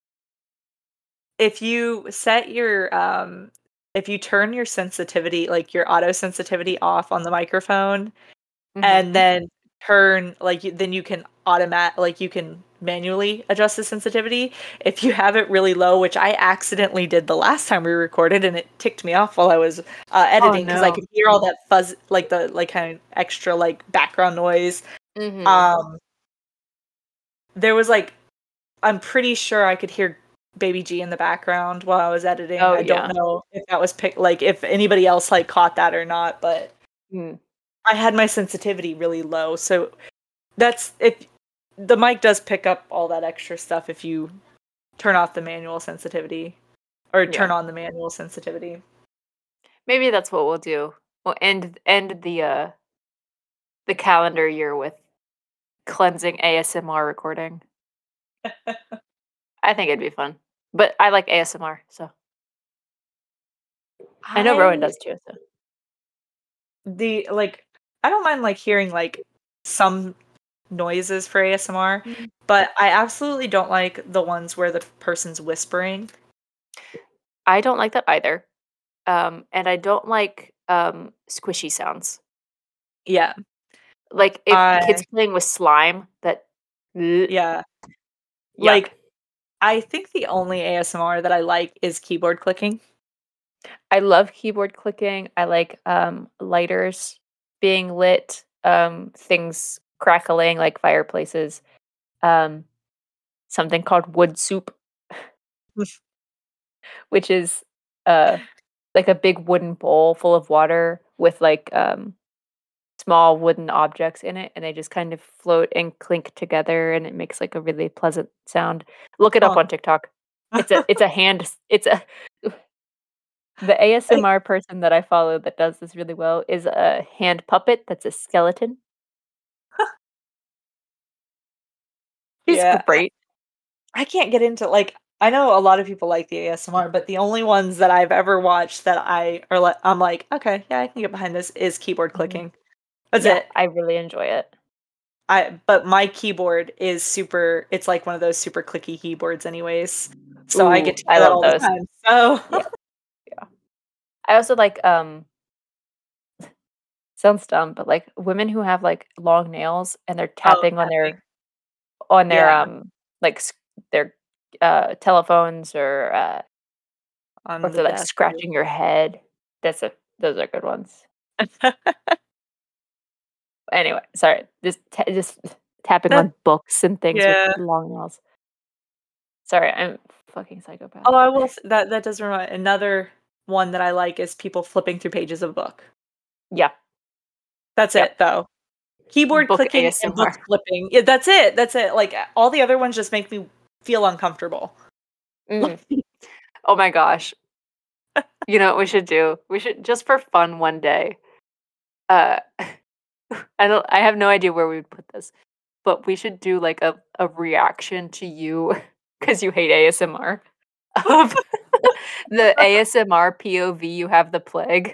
if you set your, um if you turn your sensitivity, like, your auto sensitivity off on the microphone, and Mhm. then turn like, you then you can automat like, you can manually adjust the sensitivity. If you have it really low, which I accidentally did the last time we recorded, and it ticked me off while I was, uh, Oh, editing 'cause I no. could hear all that fuzz like, the, like, kind extra, like, background noise. Mhm. Um there was, like I'm pretty sure I could hear Baby G in the background while I was editing. Oh, I don't yeah. know if that was pick like, if anybody else, like, caught that or not, but Mm. I had my sensitivity really low, so that's if the mic does pick up all that extra stuff if you turn off the manual sensitivity or Yeah. turn on the manual sensitivity. Maybe that's what we'll do. We'll end end the, uh the calendar year with cleansing A S M R recording. I think it'd be fun, but I like A S M R, so I know Rowan I does too, so the like, I don't mind, like, hearing, like, some noises for A S M R, Mhm. but I absolutely don't like the ones where the person's whispering. I don't like that either, um, and I don't like, um, squishy sounds. Yeah. Like, if kids I playing with slime that Yeah. yuck. Like, I think the only A S M R that I like is keyboard clicking. I love keyboard clicking, I like, um, lighters being lit, um, things crackling like fireplaces, um, something called wood soup which is, uh, like a big wooden bowl full of water with, like, um, small wooden objects in it, and they just kind of float and clink together, and it makes, like, a really pleasant sound. Look it up Huh. on TikTok. It's a it's a hand s it's a the I A-S-M-R person that I follow that does this really well is a hand puppet that's a skeleton. He's Yeah, I great. I can't get into like, I know a lot of people like the A S M R, but the only ones that I've ever watched that I are li I'm like, "Okay, yeah, I can get behind this," is keyboard Mhm. clicking. That's Yeah, it. I really enjoy it. I but my keyboard is super it's like one of those super clicky keyboards anyways, so I get Ooh, to I hear that love all the those. time, so Yeah, yeah. I also like, um sounds dumb, but, like, women who have, like, long nails and they're Oh, tapping on tapping. their on their, Yeah. um, like, s their, uh, telephones or, uh or On if the they're, like, desk or scratching your head. That's a those are good ones. Anyway, sorry, just ta just tapping That on books and things with Yeah. long nails. Sorry, I'm fucking psychopath. Oh, I will s that that does remind another one that I like is people flipping through pages of a book. Yeah. That's Yep. it, though. Keyboard Book clicking and book A-S-M-R. flipping. Yeah, that's it, that's it, like, uh, all the other ones just make me feel uncomfortable. Mm. Oh my gosh. You know what we should do? We should just for fun one day. Uh, I don't. I have no idea where we would put this, but we should do like a a reaction to you because you hate A S M R of the A S M R P O V. You have the plague.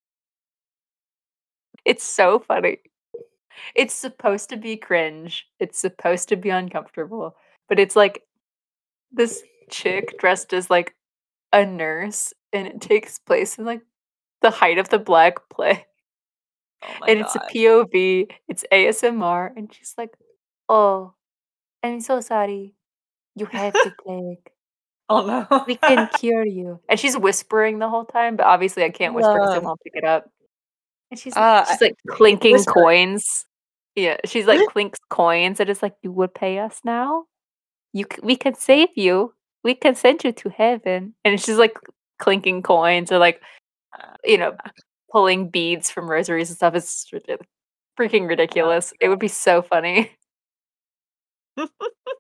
It's so funny. It's supposed to be cringe. It's supposed to be uncomfortable, but it's like this chick dressed as like a nurse, and it takes place in like the height of the Black Plague. Oh my And it's a god. P O V, it's A S M R, and she's like, "Oh, I'm so sorry. You have the plague. Oh no. We can cure you." And she's whispering the whole time, but obviously I can't whisper 'cause I Love. won't pick it up. And she's Uh, she's like clinking whisper. coins. Yeah, she's like clinks coins and it's like, "You would pay us now? You c we can save you. We can send you to heaven." And she's like clinking coins or like, you know, pulling beads from rosaries and stuff. It's ridic freaking ridiculous. It would be so funny. That's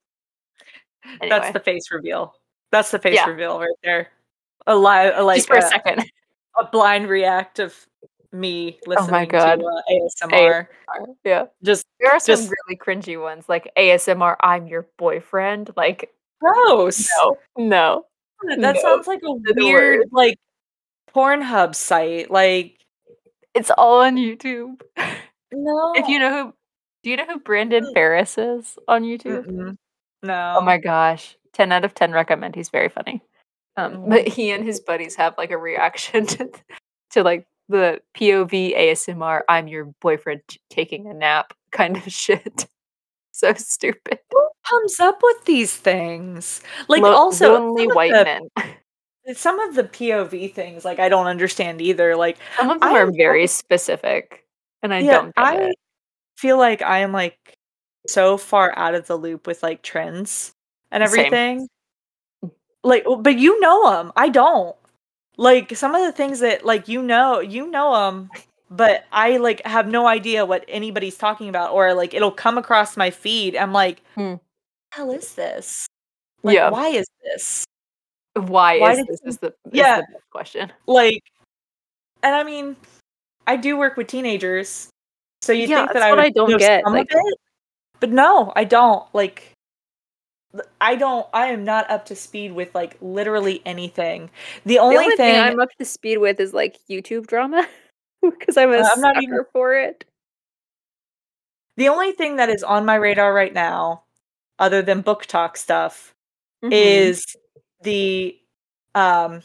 Anyway. the face reveal. That's the face Yeah. reveal right there. A li a like Just for a a second. a blind react of me Oh my listening to, god. uh, A S M R. A-S-M-R, yeah. Just There are some just really cringy ones, like A S M R, "I'm your boyfriend." Like, gross. no, no, That no. sounds like a They're the weird, worst. like, Pornhub site, like It's all on YouTube. If you No. know who do you know who Brandon Mm. Ferris is on YouTube? Mm-mm. Oh No. my gosh. ten out of ten recommend, he's very funny. Um, but Mm. he and his buddies have, like, a reaction to to, like, the P O V A S M R, "I'm your boyfriend t taking a nap" kind of shit. So stupid. Who comes up with these things? Like, Lo also, lonely some of white the men. some of the P O V things, like, I don't understand either, like, Some of them I are am very so specific, and I Yeah, don't get I it. feel like I am, like, so far out of the loop with, like, trends and Same. everything. Like, oh but you know 'em, I don't. Like, some of the things that, like, you know you know 'em, but I, like, have no idea what anybody's talking about, or, like, it'll come across my feed, I'm like, Hmm. "Hell is this? Like, Yeah. why is this?" Why Why is did this you is the is Yeah. the big question. Like and I mean, I do work with teenagers, so you'd Yeah, think that that's I what would I don't know get, some of like it, but no, I don't, like th I don't I am not up to speed with, like, literally anything. The The only only thing thing I'm up to speed with is, like, YouTube drama 'cause I'm a Uh, I'm not even sucker for it. The only thing that is on my radar right now, other than BookTok stuff, Mhm. is the, um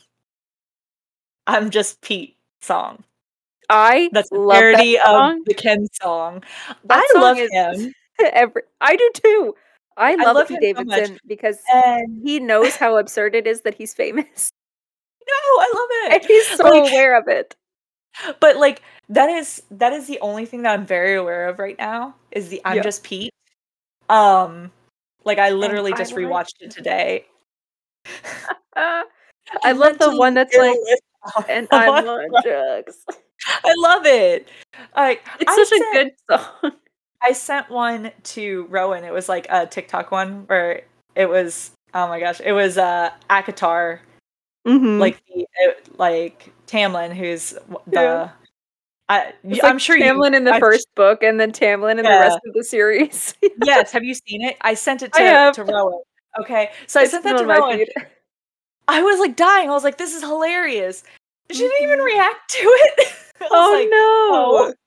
"I'm Just Pete" song. I That's a love that parody of song. the Ken song. That I song love is him. every I do too. I I love love Pete him so much, Davidson because and he knows how absurd it is that he's famous. No, I love And it! he's so Like aware of it. but, like, that is that is the only thing that I'm very aware of right now, is the "I'm Yeah. Just Pete." Um, like, I And literally I just like rewatched it today. I "I'm love the one mentally that's ill like, if" "And Oh I'm my on god. drugs." I love it! Like, It's I such a sent good song. I sent one to Rowan, it was, like, a TikTok one where it was oh my gosh, it was, uh, ACOTAR, Mhm. like, the, uh like, Tamlin, who's w Yeah. the I y It's like I'm sure you Tamlin in the I'm sh first book and then Tamlin in the rest Yeah. of the series. Yes, have you seen it? I sent it I to have. to Rowan. Okay, so I It's sent been that to on my Rowan. feed. I was, like, dying, I was like, "This is hilarious." She didn't even Mhm. react to it. I was like, "Oh." Oh, no.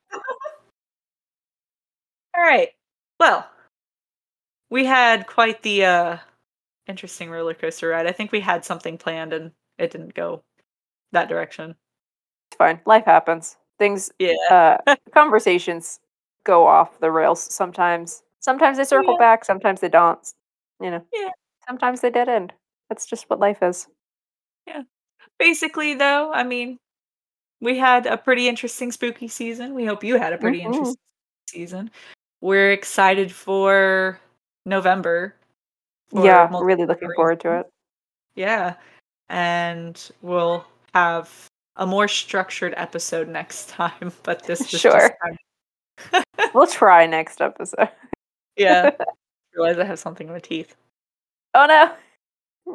Alright. Well we had quite the, uh, interesting roller coaster ride. I think we had something planned, and it didn't go that direction. It's fine, life happens. Things Yeah. uh, conversations go off the rails sometimes. Sometimes they circle Yeah. back, sometimes they don't, s you know? Yeah. Sometimes they dead end. That's just what life is. Yeah. Basically, though, I mean, we had a pretty interesting spooky season. We hope you had a pretty Mhm. interesting season. We're excited for November for Yeah, really multiple looking forward to reasons. it. Yeah, and we'll have a more structured episode next time, but this was just Sure. kind We'll try next episode. Yeah. Realize I have something in my teeth. Oh, no.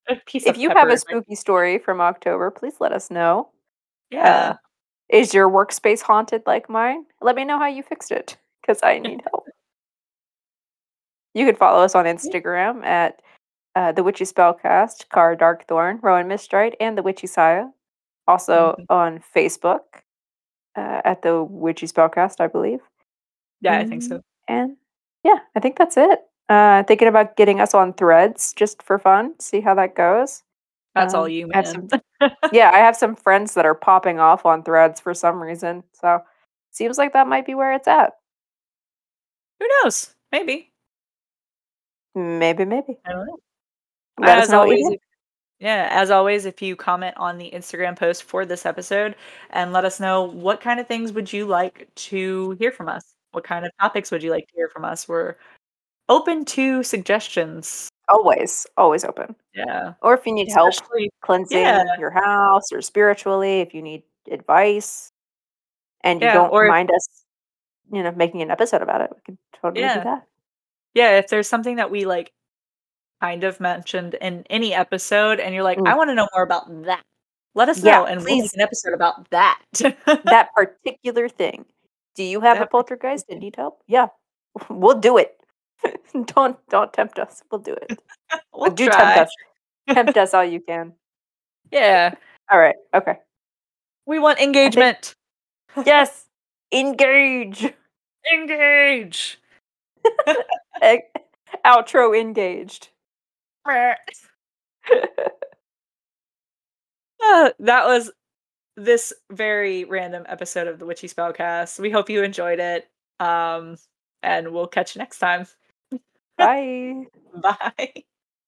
A piece If of you have pepper a in my spooky story from October, please let us know. Uh, Yeah. is your workspace haunted like mine? Let me know how you fixed it, because I need help. You can follow us on Yeah. Instagram at uh, The Witchy Spellcast, Cara Darkthorn, Rowan Mistrite, and The Witchy Saya. Also Mhm. on Facebook uh, at The Witchy Spellcast, I believe. Yeah, I think Mm, so. and yeah, I think that's it. Uh, thinking about getting us on Threads just for fun, see how that goes. That's all Um, you, I have man. some, yeah, I have some friends that are popping off on Threads for some reason, so seems like that might be where it's at. Who knows? Maybe. Maybe, maybe. I don't know. Let us As know what you always, think. if yeah, as always, if you comment on the Instagram post for this episode and let us know what kind of things would you like to hear from us? What kind of topics would you like to hear from us? We're open to suggestions. Always, always open. Yeah. Or if you need help Especially yeah, cleansing your house or spiritually, if you need advice and you yeah, don't or mind us, you know, making an episode about it, we can totally do yeah. that. Yeah, if there's something that we, like, kind of mentioned in any episode and you're like, Mm. "I wanna know more about that." Let us Yeah, know, and we'll make please, an episode about that. that particular thing. Do you have a That particular poltergeist that thing. need help? Yeah, we'll do it. Don't don't tempt us. We'll do it. We'll But do tempt try. us. Tempt us all you can. Yeah. All right. Okay. We want I think engagement. yes. Engage. Engage. E- Outro engaged. Uh, that was this very random episode of the Witchy Spellcast. We hope you enjoyed it. Um, and we'll catch you next time. Bye. Bye.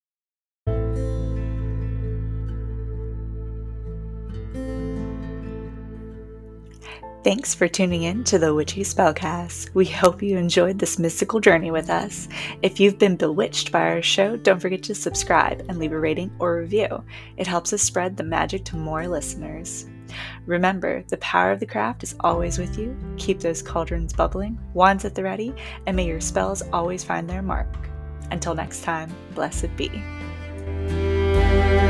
Thanks for tuning in to the Witchy Spellcast. We hope you enjoyed this mystical journey with us. If you've been bewitched by our show, don't forget to subscribe and leave a rating or review. It helps us spread the magic to more listeners. Remember, the power of the craft is always with you. Keep those cauldrons bubbling, wands at the ready, and may your spells always find their mark. Until next time, blessed be.